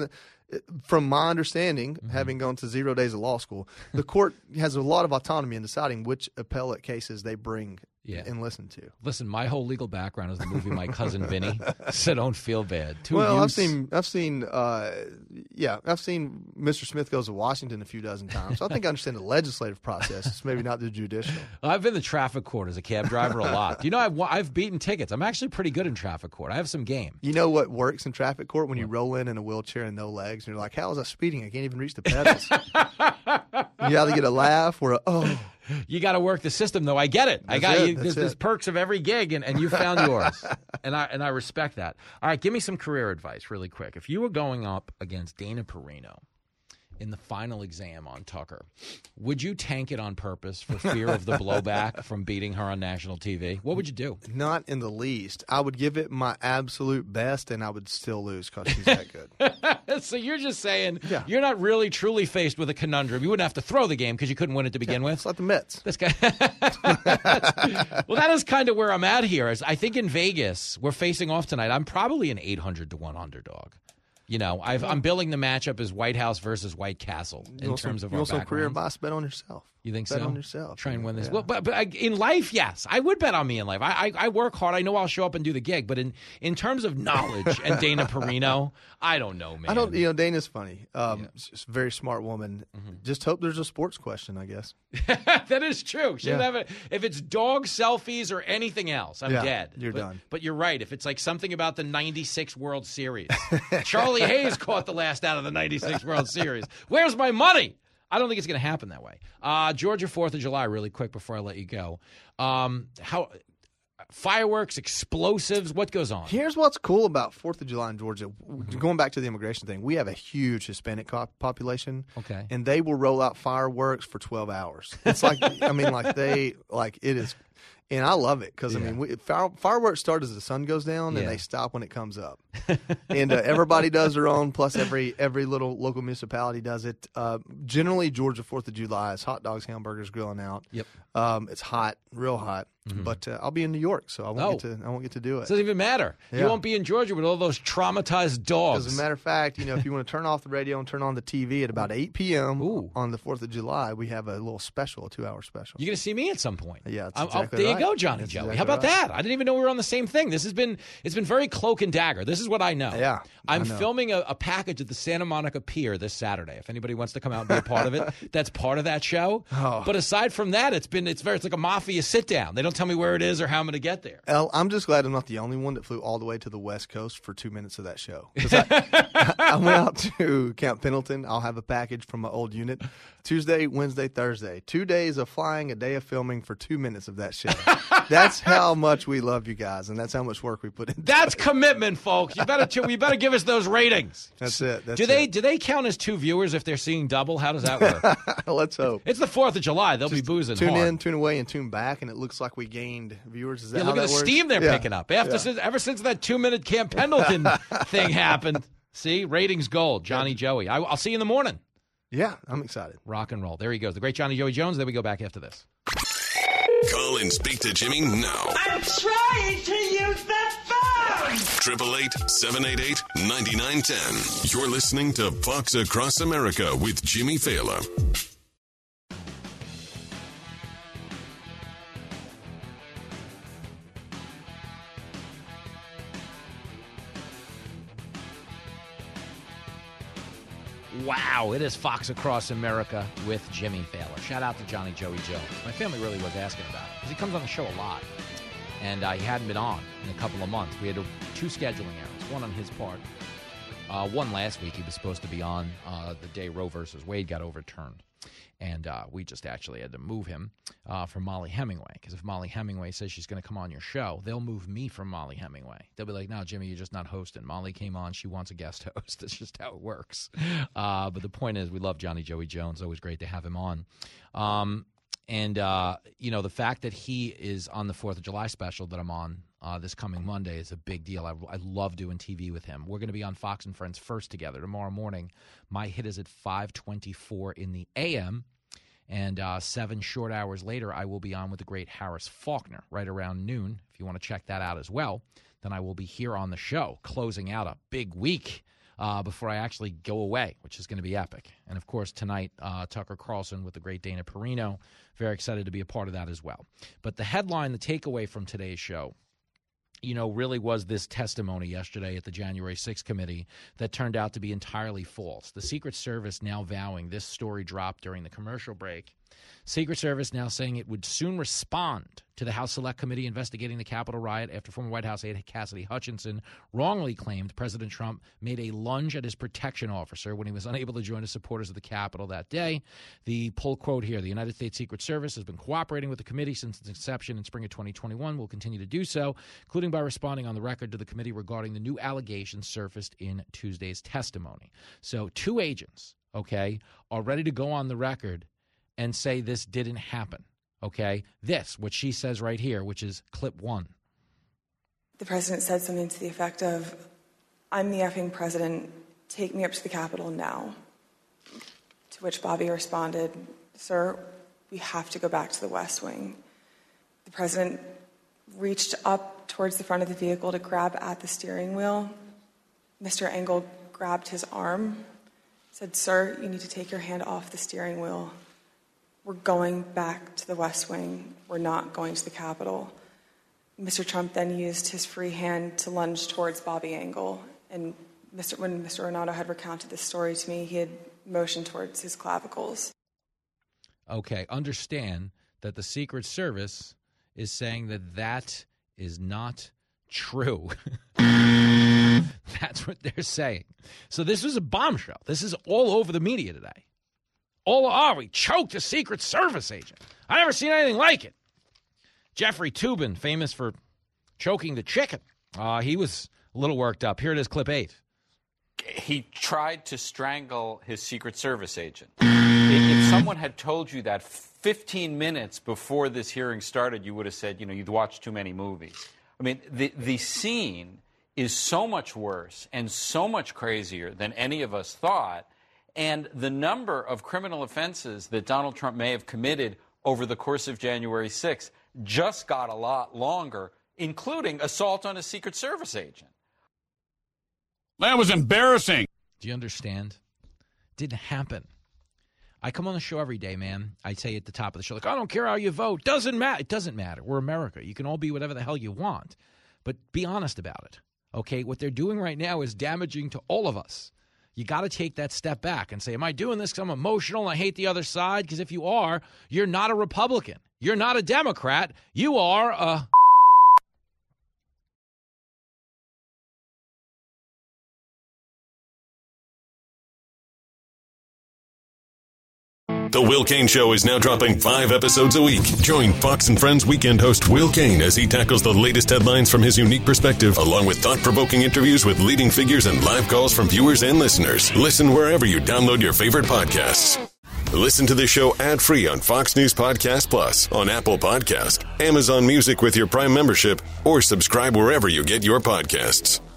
from my understanding, mm-hmm. having gone to zero days of law school, the court has a lot of autonomy in deciding which appellate cases they bring yeah. and listen to. Listen, my whole legal background is the movie My Cousin Vinny, so don't feel bad. Two well, use... I've seen, I've seen, uh, yeah, I've seen Mister Smith Goes to Washington a few dozen times. So I think I understand the legislative process. It's maybe not the judicial. I've been in the traffic court as a cab driver a lot. You know, I've I've beaten tickets. I'm actually pretty good in traffic court. I have some game. You know what works in traffic court when you roll in in a wheelchair and no legs, and you're like, "How is I speeding? I can't even reach the pedals." You either get a laugh or a oh. You got to work the system, though. I get it. That's I got it, you. There's, there's perks of every gig, and, and you found yours, and I and I respect that. All right, give me some career advice, really quick. If you were going up against Dana Perino in the final exam on Tucker, would you tank it on purpose for fear of the blowback from beating her on national T V? What would you do? Not in the least. I would give it my absolute best, and I would still lose because she's that good. So you're just saying yeah. you're not really truly faced with a conundrum. You wouldn't have to throw the game because you couldn't win it to begin yeah, with. It's like the Mets. This guy. Well, that is kind of where I'm at here. Is I think in Vegas we're facing off tonight. I'm probably an eight hundred to one underdog. You know, I've, I'm billing the matchup as White House versus White Castle in terms some, of you our want some career backgrounds. advice? Bet on yourself. You think bet so? Bet on yourself. Try and win this. Yeah. Well, but but I, in life, yes, I would bet on me in life. I, I I work hard. I know I'll show up and do the gig. But in, in terms of knowledge and Dana Perino, I don't know, man. I don't. You know, Dana's funny. Um, yeah. She's a very smart woman. Mm-hmm. Just hope there's a sports question. I guess that is true. She yeah. have a, if it's dog selfies or anything else, I'm yeah, dead. You're but, done. But you're right. If it's like something about the ninety-six World Series, Charlie Hayes caught the last out of the ninety-six World Series. Where's my money? I don't think it's going to happen that way. Uh, Georgia fourth of July, really quick before I let you go. Um, how fireworks, explosives, what goes on? Here's what's cool about fourth of July in Georgia. Mm-hmm. Going back to the immigration thing, we have a huge Hispanic co- population. Okay. And they will roll out fireworks for twelve hours. It's like, I mean, like they, like it is. And I love it because, yeah. I mean, we, fire, fireworks start as the sun goes down yeah. and they stop when it comes up. And uh, everybody does their own, plus every every little local municipality does it. Uh, generally, Georgia fourth of July is hot dogs, hamburgers, grilling out. Yep. Um, it's hot, real hot. Mm-hmm. But uh, I'll be in New York, so I won't, oh. get to, I won't get to do it. It doesn't even matter. Yeah. You won't be in Georgia with all those traumatized dogs. As a matter of fact, you know, if you want to turn off the radio and turn on the T V at about eight p.m. Ooh. on the fourth of July, we have a little special, a two-hour special. You're going to see me at some point. Yeah, that's I'll, exactly I'll, there right. you go, Johnny that's Joey. Exactly How about right. that? I didn't even know we were on the same thing. This has been it's been very cloak and dagger. This is what I know. Yeah, I'm I know. filming a, a package at the Santa Monica Pier this Saturday. If anybody wants to come out and be a part of it, that's part of that show. Oh. But aside from that, it's been it's very it's like a mafia sit down. They don't tell me where it is or how I'm going to get there. El, I'm just glad I'm not the only one that flew all the way to the West Coast for two minutes of that show. I, I went out to Camp Pendleton. I'll have a package from my old unit. Tuesday, Wednesday, Thursday. Two days of flying, a day of filming for two minutes of that show. That's how much we love you guys, and that's how much work we put in. That's commitment, folks. You better you better give us those ratings. That's it. That's do they it. do they count as two viewers if they're seeing double? How does that work? Let's hope. It's the fourth of July. They'll Just be boozing tune hard. in, tune away, and tune back, and it looks like we gained viewers. Is that yeah, how look at that the works? steam they're yeah. picking up. After yeah. since, ever since that two-minute Camp Pendleton thing happened. See, ratings gold. Johnny yeah. Joey. I, I'll see you in the morning. Yeah, I'm excited. Rock and roll. There he goes. The great Johnny Joey Jones. Then we go back after this. Call and speak to Jimmy now. I'm trying to use the phone. Triple eight seven eight eight ninety nine ten. You're listening to Fox Across America with Jimmy Fallon. Wow, it is Fox Across America with Jimmy Fallon. Shout out to Johnny Joey Jones. My family really was asking about it because he comes on the show a lot, and uh, he hadn't been on in a couple of months. We had a, two scheduling errors, one on his part, uh, one last week. He was supposed to be on uh, the day Roe versus Wade got overturned, and uh, we just actually had to move him uh, from Molly Hemingway because if Molly Hemingway says she's going to come on your show, they'll move me from Molly Hemingway. They'll be like, no, Jimmy, you're just not hosting. Molly came on. She wants a guest host. That's just how it works. Uh, but the point is we love Johnny Joey Jones. Always great to have him on. Um, and, uh, you know, the fact that he is on the fourth of July special that I'm on uh, this coming Monday is a big deal. I, I love doing T V with him. We're going to be on Fox and Friends First together tomorrow morning. My hit is at five twenty-four in the A M, and uh, seven short hours later, I will be on with the great Harris Faulkner right around noon. If you want to check that out as well, then I will be here on the show closing out a big week uh, before I actually go away, which is going to be epic. And, of course, tonight, uh, Tucker Carlson with the great Dana Perino. Very excited to be a part of that as well. But the headline, the takeaway from today's show, you know, really was this testimony yesterday at the January sixth committee that turned out to be entirely false. The Secret Service now vowing, this story dropped during the commercial break, Secret Service now saying it would soon respond to the House Select Committee investigating the Capitol riot after former White House aide Cassidy Hutchinson wrongly claimed President Trump made a lunge at his protection officer when he was unable to join his supporters of the Capitol that day. The pull quote here, the United States Secret Service has been cooperating with the committee since its inception in spring of twenty twenty-one, will continue to do so, including by responding on the record to the committee regarding the new allegations surfaced in Tuesday's testimony. So two agents, okay, are ready to go on the record and say this didn't happen, okay? This, what she says right here, which is clip one. The president said something to the effect of, I'm the effing president, take me up to the Capitol now. To which Bobby responded, sir, we have to go back to the West Wing. The president reached up towards the front of the vehicle to grab at the steering wheel. Mister Engel grabbed his arm, said, sir, you need to take your hand off the steering wheel. We're going back to the West Wing. We're not going to the Capitol. Mister Trump then used his free hand to lunge towards Bobby Engel. And Mister when Mister Renato had recounted this story to me, he had motioned towards his clavicles. Okay, understand that the Secret Service is saying that that is not true. That's what they're saying. So this was a bombshell. This is all over the media today. All, oh, we choked a Secret Service agent. I never seen anything like it. Jeffrey Toobin, famous for choking the chicken. Uh, he was a little worked up. Here it is, clip eight. He tried to strangle his Secret Service agent. If someone had told you that fifteen minutes before this hearing started, you would have said, you know, you'd watched too many movies. I mean, the, the scene is so much worse and so much crazier than any of us thought. And the number of criminal offenses that Donald Trump may have committed over the course of January sixth just got a lot longer, including assault on a Secret Service agent. That was embarrassing. Do you understand? Didn't happen. I come on the show every day, man. I say at the top of the show, like, I don't care how you vote. Doesn't matter. It doesn't matter. We're America. You can all be whatever the hell you want. But be honest about it, okay? What they're doing right now is damaging to all of us. You got to take that step back and say, am I doing this because I'm emotional and I hate the other side? Because if you are, you're not a Republican. You're not a Democrat. You are a... The Will Cain Show is now dropping five episodes a week. Join Fox and Friends weekend host Will Cain as he tackles the latest headlines from his unique perspective, along with thought-provoking interviews with leading figures and live calls from viewers and listeners. Listen wherever you download your favorite podcasts. Listen to the show ad-free on Fox News Podcast Plus, on Apple Podcast, Amazon Music with your Prime membership, or subscribe wherever you get your podcasts.